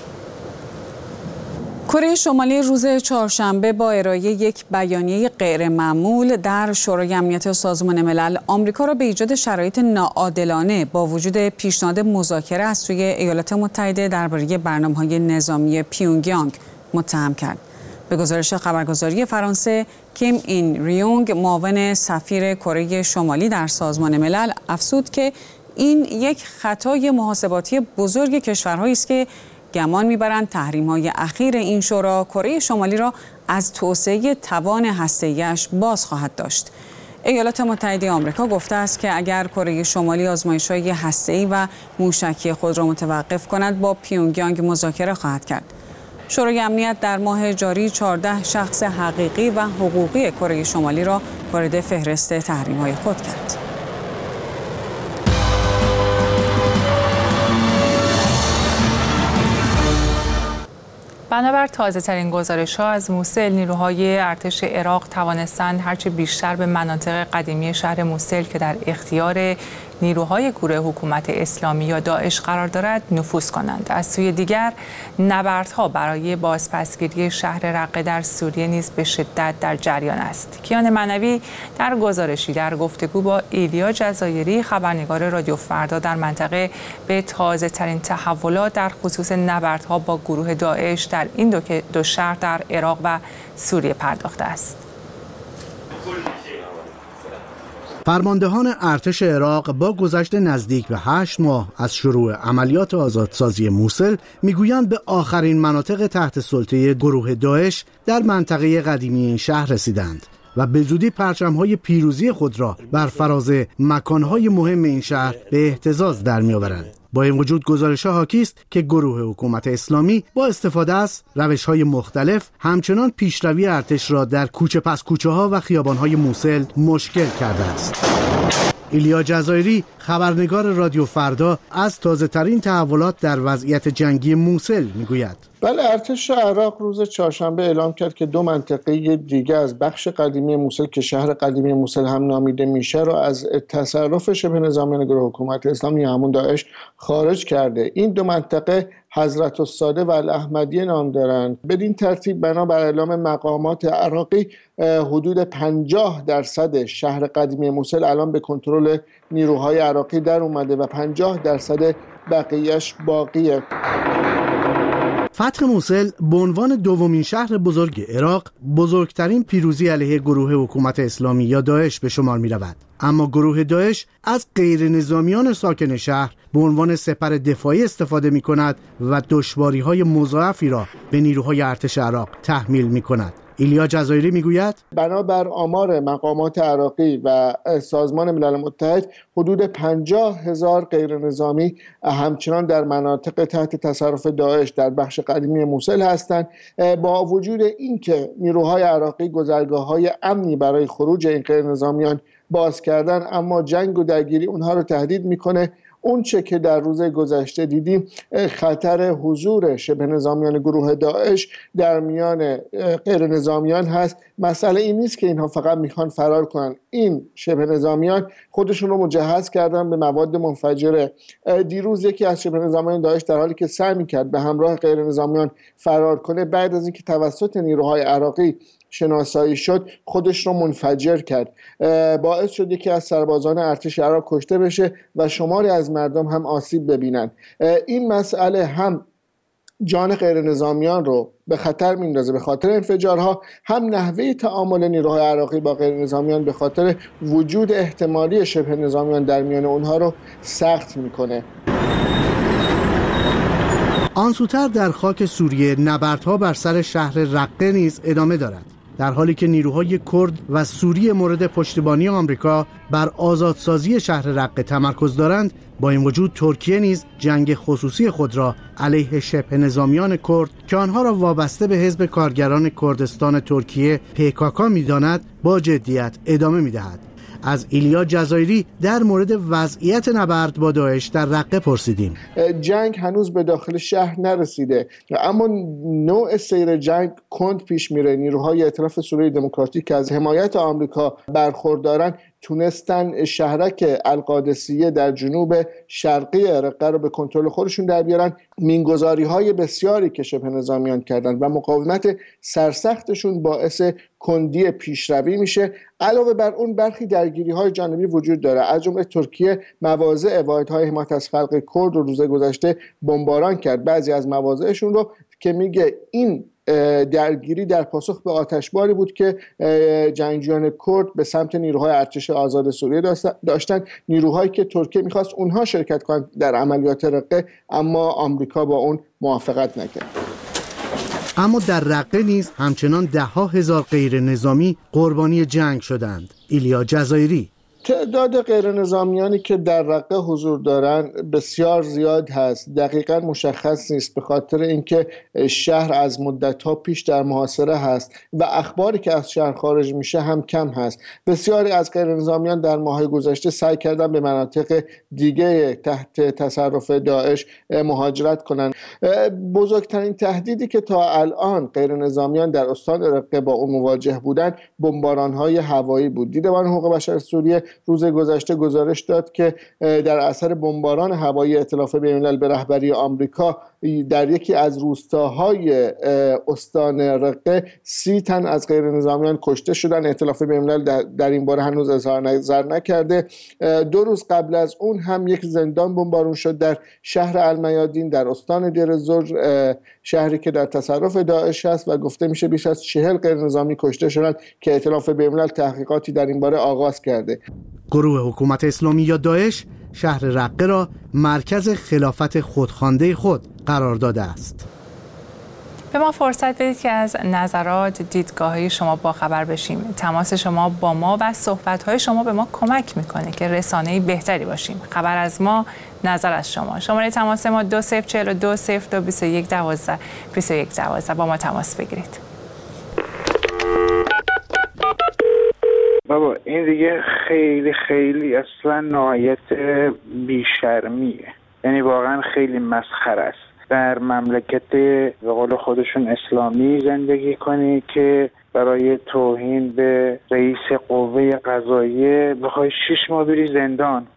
کره شمالی روز چهارشنبه با ارائه یک بیانیه غیرمعمول در شورای امنیت سازمان ملل آمریکا را به ایجاد شرایط ناعادلانه با وجود پیشنهاد مذاکره از سوی ایالات متحده درباره برنامه‌های نظامی پیونگیانگ متهم کرد. به گزارش خبرگزاری فرانسه، کیم این ریونگ معاون سفیر کره شمالی در سازمان ملل افزود که این یک خطای محاسباتی بزرگ کشورهایی است که گمان می‌برند تحریم‌های اخیر این شورا کره شمالی را از توسعه توان هسته‌ای‌اش باز خواهد داشت. ایالات متحده آمریکا گفته است که اگر کره شمالی آزمایش‌های هسته‌ای و موشکی خود را متوقف کند با پیونگیانگ مذاکره خواهد کرد. شورای امنیت در ماه جاری چهارده شخص حقیقی و حقوقی کره شمالی را وارد فهرست تحریم‌های خود کرد. بنابر تازه‌ترین گزارش‌ها از موسل، نیروهای ارتش عراق توانستند هرچه بیشتر به مناطق قدیمی شهر موسل که در اختیار نیروهای گروه حکومت اسلامی یا داعش قرار دارد نفوذ کنند. از سوی دیگر نبردها برای بازپسگیری شهر رقه در سوریه نیز به شدت در جریان است. کیان معنوی در گزارشی در گفتگو با ایلیا جزایری خبرنگار رادیو فردا در منطقه به تازه‌ترین تحولات در خصوص نبردها با گروه داعش در این دو, دو شهر در عراق و سوریه پرداخته است. فرماندهان ارتش عراق با گذشت نزدیک به هشت ماه از شروع عملیات آزادسازی موسل میگویند به آخرین مناطق تحت سلطه گروه داعش در منطقه قدیمی این شهر رسیدند و به زودی پرچم‌های پیروزی خود را بر فراز مکان‌های مهم این شهر به اهتزاز در می‌آورند. با این وجود گزارش‌ها حاکی است که گروه حکومت اسلامی با استفاده از روش‌های مختلف همچنان پیشروی ارتش را در کوچه پس کوچه‌ها و خیابان‌های موسل مشکل کرده است. ایلیا جزایری خبرنگار رادیو فردا از تازه‌ترین تحولات در وضعیت جنگی موسل میگوید. بله، ارتش عراق روز چهارشنبه اعلام کرد که دو منطقه دیگه از بخش قدیمی موسل که شهر قدیمی موسل هم نامیده میشه را از تصرف شبه نظامیان گروه حکومت اسلامی همون داعش خارج کرده. این دو منطقه حضرت الساده و الاحمدیه نام دارند. بدین ترتیب بنابر اعلام مقامات عراقی حدود پنجاه درصد شهر قدیمی موسل الان به کنترل نیروهای عراقی در اومده و پنجاه درصد بقیه‌اش باقیه. فتح موسل به عنوان دومین شهر بزرگ عراق بزرگترین پیروزی علیه گروه حکومت اسلامی یا داعش به شمار می رود. اما گروه داعش از غیر نظامیان ساکن شهر به عنوان سپر دفاعی استفاده می کند و دشواری های مضاعفی را به نیروهای ارتش عراق تحمیل می کند. ایلیا جزایری میگوید بنابر آمار مقامات عراقی و سازمان ملل متحد حدود پنجاه هزار غیر نظامی همچنان در مناطق تحت تصرف داعش در بخش قدیمی موسل هستند. با وجود اینکه نیروهای عراقی گذرگاه‌های امنی برای خروج این غیر نظامیان باز کردن، اما جنگ و درگیری اونها رو تهدید میکنه. اون چه که در روز گذشته دیدیم خطر حضور شبه نظامیان گروه داعش در میان غیر نظامیان هست. مسئله این نیست که اینها فقط میخوان فرار کنن، این شبه نظامیان خودشون رو مجهز کردن به مواد منفجره. دیروز یکی از شبه نظامیان داعش در حالی که سعی میکرد به همراه غیر نظامیان فرار کنه، بعد از اینکه توسط نیروهای عراقی شناسایی شد خودش رو منفجر کرد. باعث شد یکی از سربازان ارتش عراق کشته بشه و شماری از مردم هم آسیب ببینن. این مسئله هم جان غیر نظامیان رو به خطر میندازه به خاطر انفجارها، هم نحوه تعامل نیروهای عراقی با غیر نظامیان به خاطر وجود احتمالی شبه نظامیان در میان اونها رو سخت میکنه. آنسوتر در خاک سوریه نبردها بر سر شهر رقه نیز ادامه دارد. در حالی که نیروهای کرد و سوری مورد پشتیبانی آمریکا بر آزادسازی شهر رقه تمرکز دارند، با این وجود ترکیه نیز جنگ خصوصی خود را علیه شبه نظامیان کرد که آنها را وابسته به حزب کارگران کردستان ترکیه پی کی کی می‌داند با جدیت ادامه می‌دهد. از ایلیا جزایری در مورد وضعیت نبرد با داعش در رقه پرسیدیم. جنگ هنوز به داخل شهر نرسیده، اما نوع سیر جنگ کند پیش میره. نیروهای ائتلاف سوریه دموکراتیک که از حمایت آمریکا برخوردارن تونستن شهرک القادسیه در جنوب شرقی رقه رو به کنترل خودشون در بیارن. مینگذاری‌های بسیاری که شبه نظامیان کردن و مقاومت سرسختشون باعث کندی پیشروی میشه. علاوه بر اون برخی درگیری‌های جانبی وجود داره، از جمله ترکیه مواضع واحدهای حمایت از خلق کرد رو روز گذشته بمباران کرد، بعضی از مواضعشون رو که میگه این درگیری در پاسخ به آتشباری بود که جنگجویان کرد به سمت نیروهای ارتش آزاد سوریه داشتن، نیروهایی که ترکیه میخواست اونها شرکت کنند در عملیات رقه، اما آمریکا با اون موافقت نکرد. اما در رقه نیز همچنان ده ها هزار غیر نظامی قربانی جنگ شدند. ایلیا جزایری: تعداد غیر نظامیانی که در رقه حضور دارند بسیار زیاد هست. دقیقاً مشخص نیست به خاطر اینکه شهر از مدت‌ها پیش در محاصره هست و اخباری که از شهر خارج میشه هم کم هست. بسیاری از غیر نظامیان در ماه‌های گذشته سعی کردن به مناطق دیگه تحت تصرف داعش مهاجرت کنند. بزرگترین تهدیدی که تا الان غیر نظامیان در استان رقه با اون مواجه بودند بمباران‌های هوایی بود. دیدبان حقوق بشر سوریه روز گذشته گزارش داد که در اثر بمباران هوایی ائتلاف بین‌الملل به رهبری آمریکا در یکی از روستاهای استان رقه سی تن از غیر نظامیان کشته شدن. ائتلاف بین‌الملل در, در این باره هنوز اظهار نظر نکرده. دو روز قبل از اون هم یک زندان بمبارون شد در شهر المیادین در استان دیر الزور، شهری که در تصرف داعش است و گفته میشه بیش از چهل غیر نظامی کشته شدند که ائتلاف بین‌الملل تحقیقاتی در این باره آغاز کرده. گروه حکومت اسلامی یا داعش شهر رقه را مرکز خلافت خودخوانده خود قرار داده است. به ما فرصت بدید که از نظرات، دیدگاه‌های شما با خبر بشیم. تماس شما با ما و صحبت‌های شما به ما کمک می‌کنه که رسانه‌ای بهتری باشیم. خبر از ما، نظر از شما. شماره تماس ما دو صفر چهل و دو صفر دو بیست و یک دوازده بیست و یک دوازده. با ما تماس بگیرید. بابا این دیگه خیلی خیلی اصلا نهایت بیشرمیه، یعنی واقعا خیلی مسخره است در مملکت به قول خودشون اسلامی زندگی کنی که برای توهین به رئیس قوه قضاییه بخوای شش ماه بری زندان.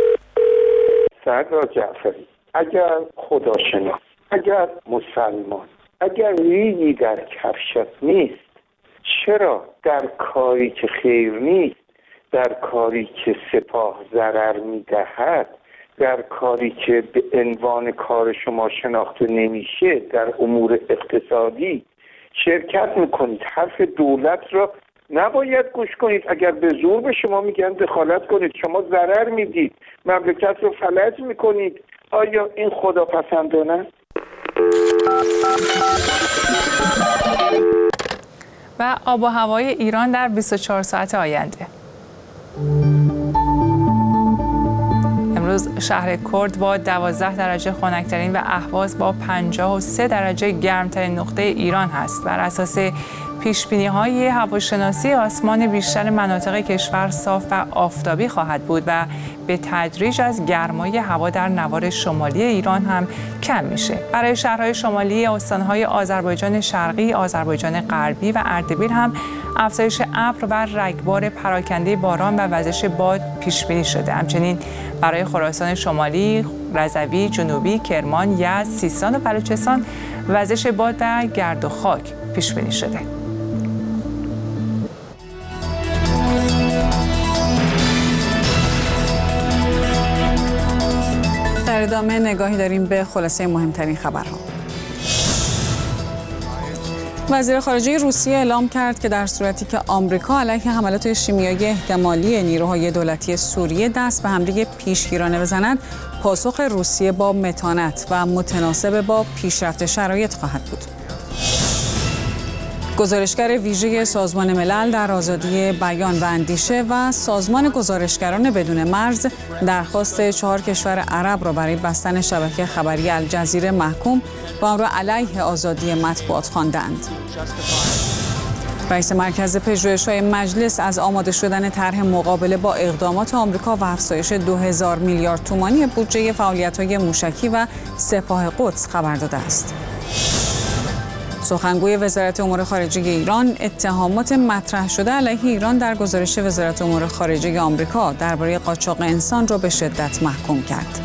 سردار جعفری، اگر خداشناس، اگر مسلمان، اگر ریگی در کفشت نیست، چرا در کاری که خیر نیست، در کاری که سپاه ضرر میدهد، در کاری که به عنوان کار شما شناخته نمیشه، در امور اقتصادی شرکت میکنید؟ حرف دولت را نباید گوش کنید. اگر به زور به شما میگن دخالت کنید، شما ضرر میدید، مملکت رو فلج میکنید. آیا این خداپسندانه؟ و آب و هوای ایران در بیست و چهار ساعت آینده. امروز شهر کرد با دوازده درجه خنک‌ترین و اهواز با پنجاه و سه درجه گرمترین نقطه ایران هست. بر اساس پیشبینی‌های هواشناسی آسمان بیشتر مناطق کشور صاف و آفتابی خواهد بود و به تدریج از گرمای هوا در نوار شمالی ایران هم کم میشه. برای شهرهای شمالی استان‌های آذربایجان شرقی، آذربایجان غربی و اردبیل هم افزایش ابر و رگبار پراکنده باران و وزش باد پیش بینی شده. همچنین برای خراسان شمالی، رضوی، جنوبی، کرمان، یزد، سیستان و بلوچستان وزش باد و گرد و خاک پیش بینی شده. در ادامه نگاهی داریم به خلاصه مهمترین خبرها. وزیر خارجه روسیه اعلام کرد که در صورتی که آمریکا علیه حملات شیمیایی احتمالی نیروهای دولتی سوریه دست به حمله پیشگیرانه بزند، پاسخ روسیه با متانت و متناسب با پیشرفت شرایط خواهد بود. گزارشگر ویژه سازمان ملل در آزادی بیان و اندیشه و سازمان گزارشگران بدون مرز درخواست چهار کشور عرب را برای بستن شبکه خبری الجزیره محکوم و آن را علیه آزادی مطبوعات خواندند. رئیس مرکز پژوهش‌های مجلس از آماده شدن طرح مقابله با اقدامات آمریکا و افزایش دو هزار میلیارد تومانی بودجه فعالیت‌های موشکی و سپاه قدس خبر داده است. سخنگوی وزارت امور خارجه ایران اتهامات مطرح شده علیه ایران در گزارش وزارت امور خارجه آمریکا درباره قاچاق انسان را به شدت محکوم کرد.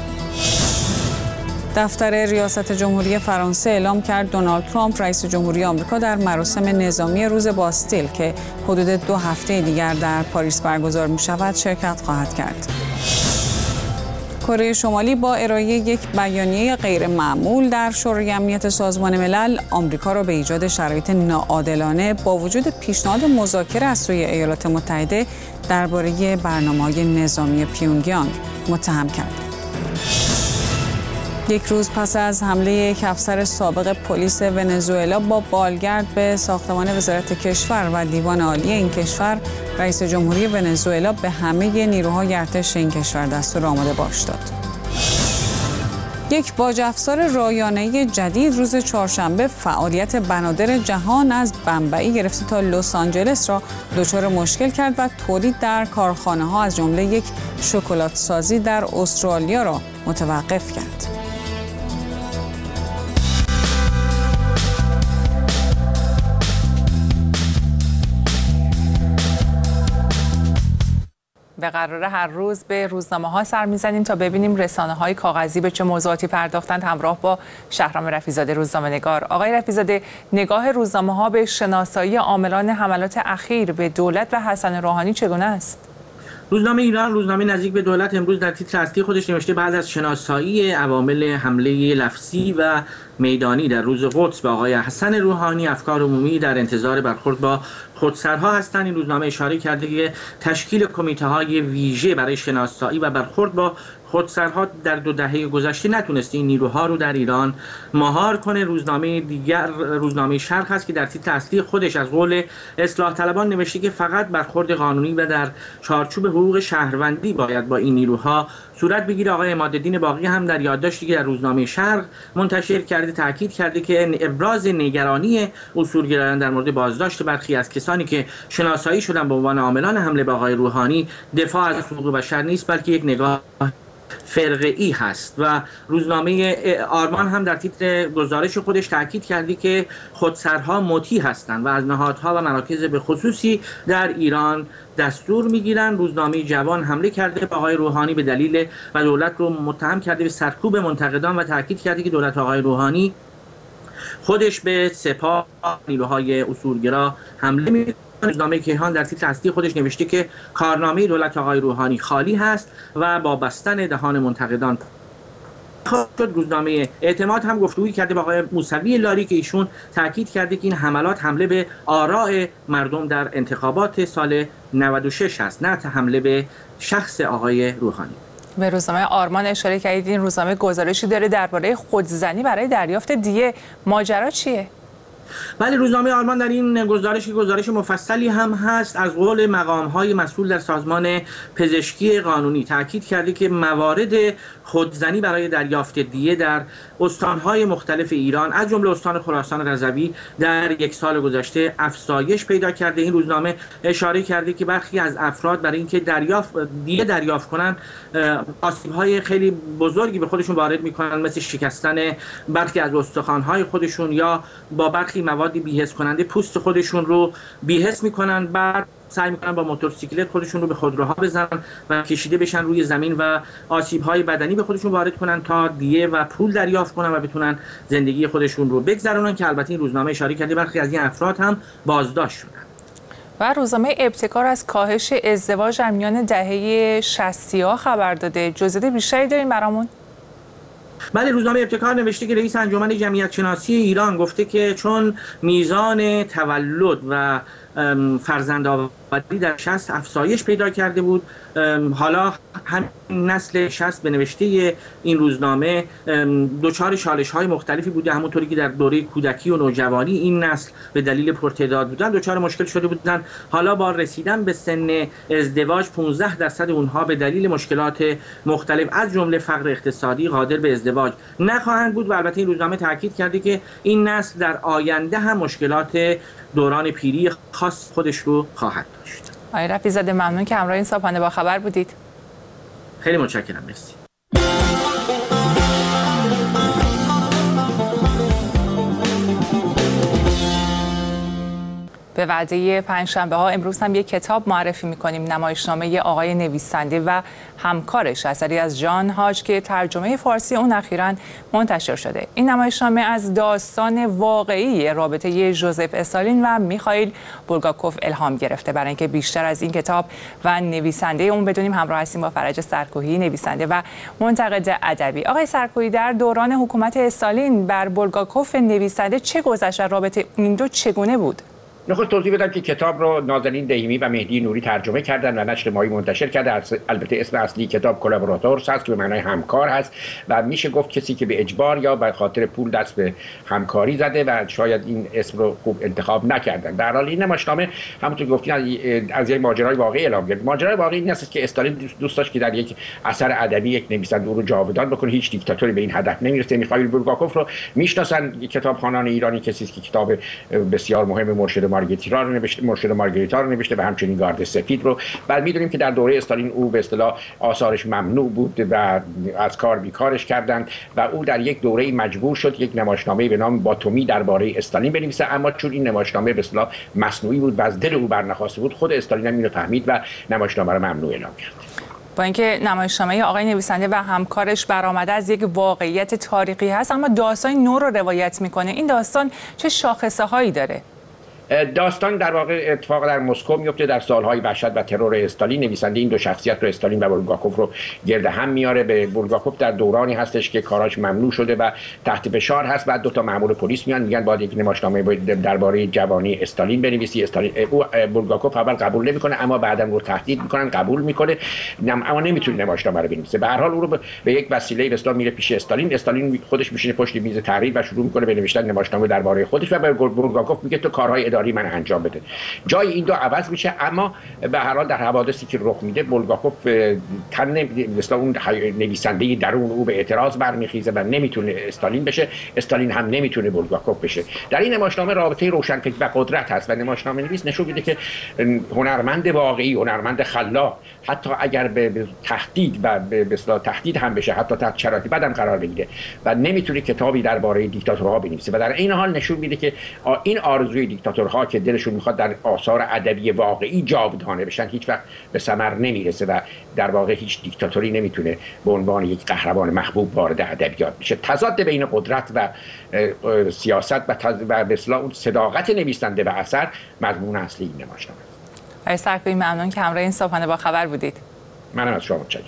دفتر ریاست جمهوری فرانسه اعلام کرد دونالد ترامپ رئیس جمهوری آمریکا در مراسم نظامی روز باستیل که حدود دو هفته دیگر در پاریس برگزار می شود شرکت خواهد کرد. کره شمالی با ارائه یک بیانیه غیر معمول در شورای امنیت سازمان ملل آمریکا را به ایجاد شرایط ناعادلانه با وجود پیشنهاد مذاکره از سوی ایالات متحده درباره برنامه‌های نظامی پیونگیانگ متهم کرد. یک روز پس از حمله یک افسر سابق پلیس ونزوئلا با بالگرد به ساختمان وزارت کشور و دیوان عالی این کشور، رئیس جمهوری ونزوئلا به همه نیروهای ارتش این کشور دستور آماده باش داد. یک باج افزار رایانه‌ای جدید روز چهارشنبه فعالیت بنادر جهان از بمبئی گرفته تا لس آنجلس را دچار مشکل کرد و تولید در کارخانه‌ها از جمله یک شکلات سازی در استرالیا را متوقف کرد. به قراره هر روز به روزنامه ها سر میزنیم تا ببینیم رسانه های کاغذی به چه موضوعاتی پرداختند، همراه با شهرام رفیع‌زاده روزنامه نگار. آقای رفیع‌زاده، نگاه روزنامه ها به شناسایی عاملان حملات اخیر به دولت و حسن روحانی چگونه است؟ روزنامه ایران، روزنامه نزدیک به دولت، امروز در تیتر اصلی خودش نوشته بعد از شناسایی عوامل حمله لفظی و میدانی در روز قدس به آقای حسن روحانی، افکار عمومی در انتظار برخورد با خودسرها هستند. این روزنامه اشاره کرده که تشکیل کمیته‌های ویژه برای شناسایی و برخورد با خودسرها در دو دهه گذشته نتونسته این نیروها رو در ایران مهار کنه. روزنامه دیگر، روزنامه شرق هست که در تیتر اصلی خودش از قول اصلاح طلبان نوشته که فقط برخورد قانونی و در چارچوب حقوق شهروندی باید با این نیروها صورت بگیره. آقای عمادالدین باقی هم در یادداشتی که در روزنامه شرق منتشر کرده تاکید کرده که ابراز نگرانی اصولگرایان در مورد بازداشت برخی از کسانی که شناسایی شدن به عنوان عاملان حمله به آقای روحانی دفاع از حقوق بشر نیست، بلکه یک نگاه فرقه‌ای هست. و روزنامه آرمان هم در تیتر گزارش خودش تاکید کرده که خودسرها مطیع هستند و از نهادها و مراکز به خصوصی در ایران دستور میگیرن. روزنامه جوان حمله کرده به آقای روحانی به دلیل و دولت رو متهم کرده به سرکوب منتقدان و تاکید کرده که دولت آقای روحانی خودش به سپاه نیروهای اصولگرا حمله می‌کنه. روزنامه کیهان در تیتر اصلی خودش نوشته که کارنامه دولت آقای روحانی خالی هست و با بستن دهان منتقدان شد. روزنامه اعتماد هم گفتگویی کرده با آقای موسوی لاری که ایشون تاکید کرده که این حملات حمله به آراء مردم در انتخابات سال نود و شش هست، نه حمله به شخص آقای روحانی. به روزنامه آرمان اشاره کردید. این روزنامه گزارشی داره درباره خودزنی برای دریافت دیه. ماجرا چیه؟ ولی روزنامه آرمان در این گزارش گزارش مفصلی هم هست از قول مقام‌های مسئول در سازمان پزشکی قانونی تاکید کرده که موارد خودزنی برای دریافت دیه در استان‌های مختلف ایران از جمله استان خراسان رضوی در یک سال گذشته افزایش پیدا کرده. این روزنامه اشاره کرده که برخی از افراد برای اینکه دریافت دیه دریافت کنند آسیب‌های خیلی بزرگی به خودشون وارد می‌کنند، مثل شکستن برخی از استخوان‌های خودشون یا با برخی موادی بی‌حس کننده پوست خودشون رو بی‌حس می‌کنن، بعد سعی می‌کنن با موتورسیکلت خودشون رو به خودروها بزنن و کشیده بشن روی زمین و آسیب‌های بدنی به خودشون وارد کنن تا دیه و پول دریافت کنن و بتونن زندگی خودشون رو بگذرونن، که البته این روزنامه اشاره کرده برخی از این افراد هم بازداشت شدن. و روزنامه ابتکار از کاهش ازدواج در میان دهه شصتی‌ها خبر داده. جزئیات بیشتری دارین برامون؟ بله، روزنامه ابتکار نوشته که رئیس انجمن جمعیت شناسی ایران گفته که چون میزان تولد و فرزندآوری در شصت افزایش پیدا کرده بود، حالا همین نسل شصت به نوشته این روزنامه دچار چالش‌های مختلفی بوده. همونطوری که در دوره کودکی و نوجوانی این نسل به دلیل پرتعداد بودن دچار مشکل شده بودن، حالا با رسیدن به سن ازدواج پانزده درصد اونها به دلیل مشکلات مختلف از جمله فقر اقتصادی قادر به ازدواج نخواهند بود. و البته این روزنامه تاکید کرده که این نسل در آینده هم مشکلات دوران پیری خاص خودش رو خواهد داشت. آقای رفیع‌زاده ممنون که همراه این صبحانه با خبر بودید. خیلی متشکرم. مرسی. به وعده پنجشنبه ها امروز هم یک کتاب معرفی می‌کنیم، نمایشنامه آقای نویسنده و همکارش اثری از جان هاج که ترجمه فارسی اون اخیراً منتشر شده. این نمایشنامه از داستان واقعی رابطه ژوزف استالین و میخائیل بولگاکوف الهام گرفته. برای اینکه بیشتر از این کتاب و نویسنده اون بدونیم همراه هستیم با فرج سرکوهی، نویسنده و منتقد ادبی. آقای سرکوهی، در دوران حکومت استالین بر بولگاکوف نویسنده چه گذشت و رابطه این دو چگونه بود؟ نخست توضیح بدم که کتاب رو نازنین دهیمی و مهدی نوری ترجمه کردن و نشر مایی منتشر کرده. البته اسم اصلی کتاب کلابوراتورز هست که به معنای همکار هست و میشه گفت کسی که به اجبار یا به خاطر پول دست به همکاری زده و شاید این اسم رو خوب انتخاب نکردن. در حال این نمایشنامه همونطور که گفتین از یک ماجرای واقعی اعلام کرد. ماجرای واقعی این است که استالین دوست داشت که در یک اثر ادبی یک نویسنده رو جاودان بکنه. هیچ دیکتاتوری به این هدف نمیرسه. میخائیل بولگاکوف رو میشناسن، کتابخوانان ایرانی، کسی که کتاب بسیار مهم مرشد مارگریتا رو نوشته مرشد مارگریتا رو نوشته و همچنین گارد سفید رو. بعد میدونیم که در دوره استالین او به اصطلاح آثارش ممنوع بود و از کار بیکارش کردند و او در یک دوره مجبور شد یک نمایشنامه به نام باتومی درباره استالین بنویسه، اما چون این نمایشنامه به اصطلاح مصنوعی بود و از دل او برنخواسته بود، خود استالین هم اینو فهمید و نمایشنامه رو ممنوع اعلام کرد. با اینکه نمایشنامه آقای نویسنده و همکارش برآمده از یک واقعیت تاریخی هست، اما داستان نو رو روایت میکنه. این داستان چه شاخصه هایی داره؟ داستان در واقع اتفاق در مسکو میفته در سالهای وحشت و ترور استالین. نویسنده این دو شخصیت رو، استالین و بولگاکوف، رو گرد هم میاره. به بولگاکوف در دورانی هستش که کاراش ممنوع شده و تحت فشار هست. بعد دو تا مأمور پلیس میان میگن باید یک نمایشنامه درباره جوانی استالین بنویسی. استالین او بولگاکوف اول قبول نمیکنه، اما بعدا رو تهدید میکنن قبول میکنه، اما نمیتونه نمایشنامه رو بنویسه. به هر حال او رو به یک وسیله به اصطلاح میره پیش استالین. استالین خودش میشینه پشت میز تحریر و شروع میکنه به نوشتن نمایشنامه درباره خودش و به بولگاکوف میگه تو کارهای اداری من انجام بده. جای این دو عوض میشه، اما به هر حال در حوادثی که رخ میده بولگاکوف تن مثلا اون نویسنده درون او به اعتراض برمیخیزه و نمیتونه استالین بشه. استالین هم نمیتونه بولگاکوف بشه. در این نمایشنامه رابطه روشنفکر و قدرت هست و نمایشنامه نویس نشون میده که هنرمند واقعی، هنرمند خلاق، حتی اگر به تهدید و به اصطلاح تهدید هم بشه، حتی تحت شرایط بدم قرار بگیره و نمیتونه کتابی درباره دیکتاتورها بنویسه و در این حال نشون میده که این آرزوی دیکتاتورها که دلشون میخواد در آثار ادبی واقعی جاودانه بشن هیچ وقت به ثمر نمیرسه و در واقع هیچ دیکتاتوری نمیتونه به عنوان یک قهرمان محبوب وارد ادبیات بشه. تضاد بین قدرت و سیاست و و به اصطلاح اون صداقت نویسنده و اثر مضمون اصلی این نمایشنامه است. آقای سرکوبی ممنون که همراه این صبحانه با خبر بودید. منم از شما متشکرم.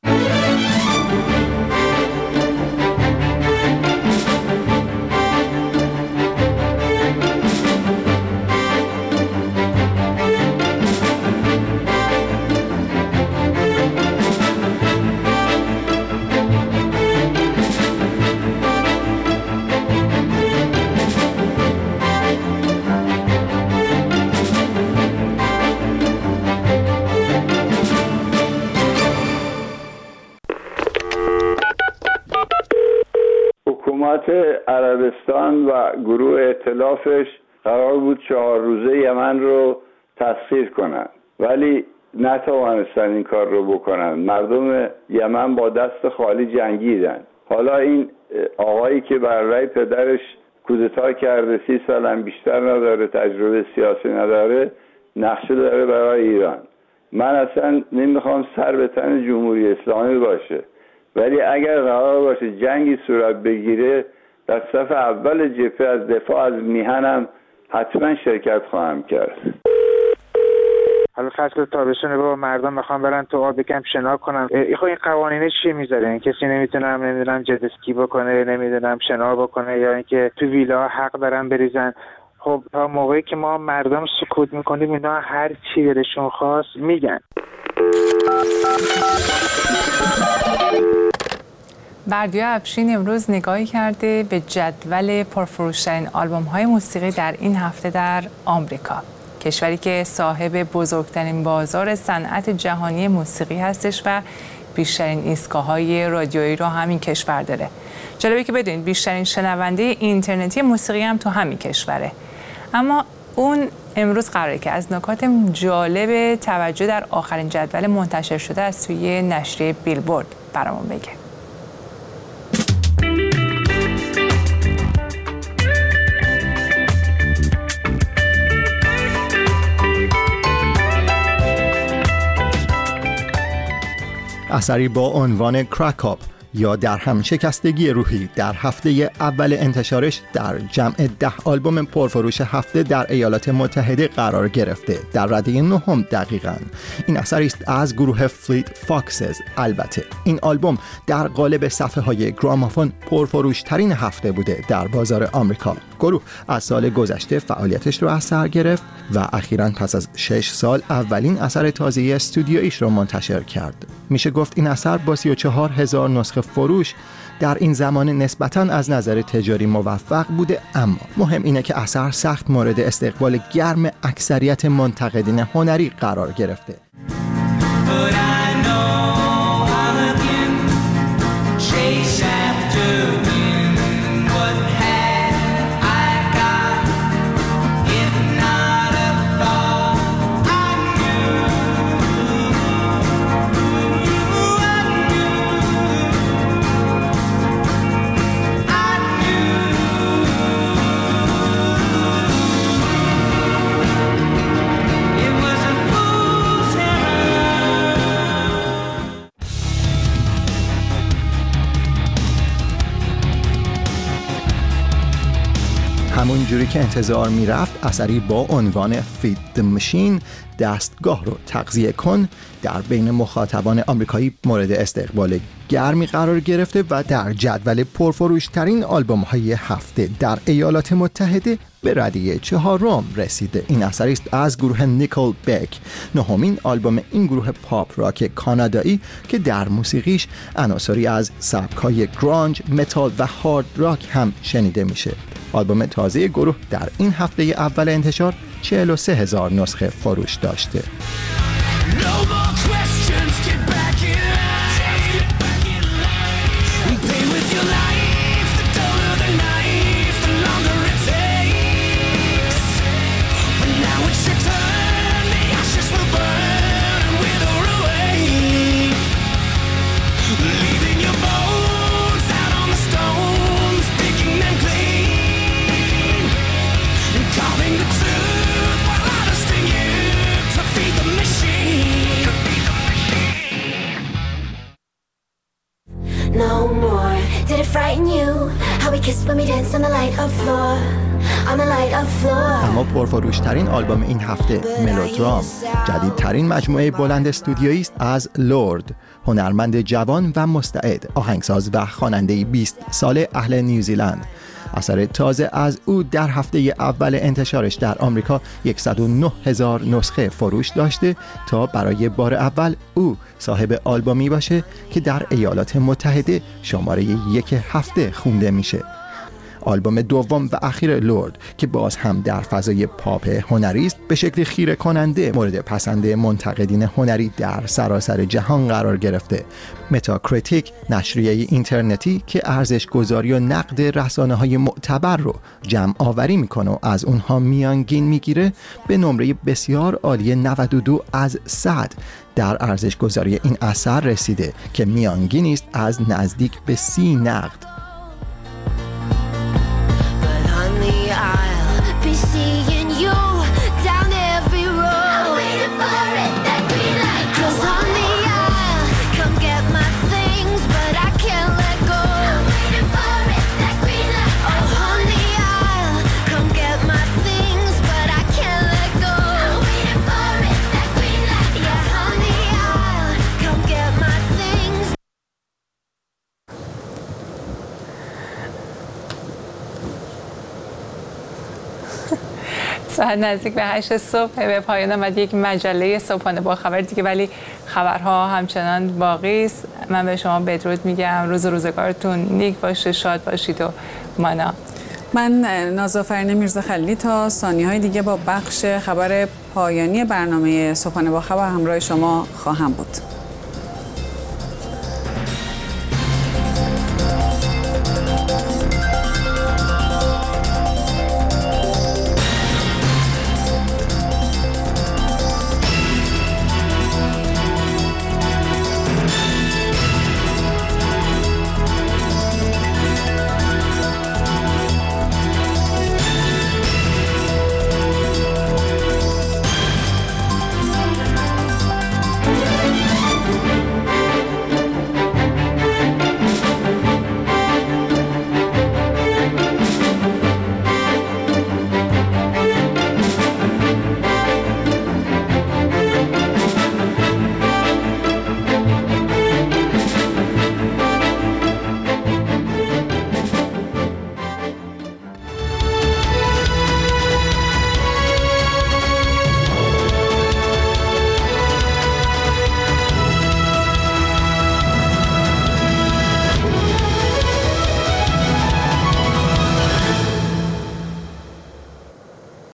عربستان و گروه ائتلافش قرار بود چهار روزه یمن رو تسخیر کنند، ولی نتوانستن این کار رو بکنن. مردم یمن با دست خالی جنگیدن. حالا این آقایی که بر رأی پدرش کودتا کرده، سی سال هم بیشتر نداره، تجربه سیاسی نداره، نقشه داره برای ایران. من اصلا نمیخوام سر به تن جمهوری اسلامی باشه، ولی اگر قرار باشه جنگی صورت بگیره، در صف اول جبهه از دفاع از میهنم حتما شرکت خواهم کرد. حالا فصل تابستونه بابا، مردم میخوان برن تو آب یکم شنا کنن. خب این قوانینه چی میذاره؟ کسی نمیتونه نمیدونم جت اسکی بکنه، نمیدونم شنا بکنه، یا اینکه تو ویلا حق دارن بریزن. خب تا موقعی که ما مردم سکوت میکنیم اینا هر چی دلشون خواست میگن. بردیا افشین امروز نگاهی کرده به جدول پرفروشترین آلبوم‌های موسیقی در این هفته در آمریکا، کشوری که صاحب بزرگترین بازار صنعت جهانی موسیقی هستش و بیشترین ایستگاه‌های رادیویی رو همین کشور داره. جالبه که بدونید بیشترین شنونده اینترنتی موسیقی هم تو همین کشوره. اما اون امروز قراره که از نکات جالب توجه در آخرین جدول منتشر شده از توی نشریه بیلبورد برامون بگه. اثری با عنوان کراک آپ یا در هم شکستگی روحی در هفته اول انتشارش در جمع ده آلبوم پرفروش هفته در ایالات متحده قرار گرفته. در رده نهم دقیقاً این اثری است از گروه فلیت فاکسز. البته این آلبوم در قالب صفحه های گرامافون پرفروش ترین هفته بوده در بازار آمریکا. گروه از سال گذشته فعالیتش رو از سر گرفت و اخیراً پس از شش سال اولین اثر تازه استودیویش رو منتشر کرد. میشه گفت این اثر با سی و چهار هزار نسخه فروش در این زمان نسبتاً از نظر تجاری موفق بوده، اما مهم اینه که اثر سخت مورد استقبال گرم اکثریت منتقدین هنری قرار گرفته. همون جوری که انتظار میرفت، اثری با عنوان فید د ماشین دستگاه رو تغذیه کن در بین مخاطبان آمریکایی مورد استقبال گرمی قرار گرفته و در جدول پرفروش ترین آلبوم های هفته در ایالات متحده به رده چهارم رسیده. این اثری است از گروه نیکل بک، نهمین آلبوم این گروه پاپ راک کانادایی که در موسیقیش عناصری از سبک‌های گرانج، متال و هارد راک هم شنیده میشه. آلبوم تازه گروه در این هفته اول انتشار چهل و سه هزار نسخه فروش داشته. No more. Did it frighten you? How we kissed when we danced on the light of floor. On the light of floor. اما پرفروشترین آلبوم این هفته ملودرام، جدیدترین مجموعه بلند استودیویی است از لورد، هنرمند جوان و مستعد، آهنگساز و خواننده بیست ساله اهل نیوزیلند. اثر تازه از او در هفته اول انتشارش در آمریکا صد و نه هزار نسخه فروش داشته تا برای بار اول او صاحب آلبومی باشه که در ایالات متحده شماره یک هفته خونده میشه. آلبوم دوم و اخیر لورد که باز هم در فضای پاپ هنری است، به شکل خیره کننده مورد پسند منتقدین هنری در سراسر جهان قرار گرفته. متاکریتیک، نشریه اینترنتی که ارزش گذاری و نقد رسانه‌های معتبر رو جمع آوری میکنه و از اونها میانگین میگیره، به نمره بسیار عالی نود و دو از صد در ارزش گذاری این اثر رسیده که میانگینی است از نزدیک به سی نقد. ساعت نزدیک به هشت صبح به پایان آمد یک مجله صبحانه با خبر دیگه، ولی خبرها همچنان باقی است. من به شما بدرود میگم، روز روزگارتون نیک باشه، شاد باشید و مانا. من نازافرین میرزا خلیلی تا ثانیه‌های دیگه با بخش خبر پایانی برنامه صبحانه با خبر همراه شما خواهم بود.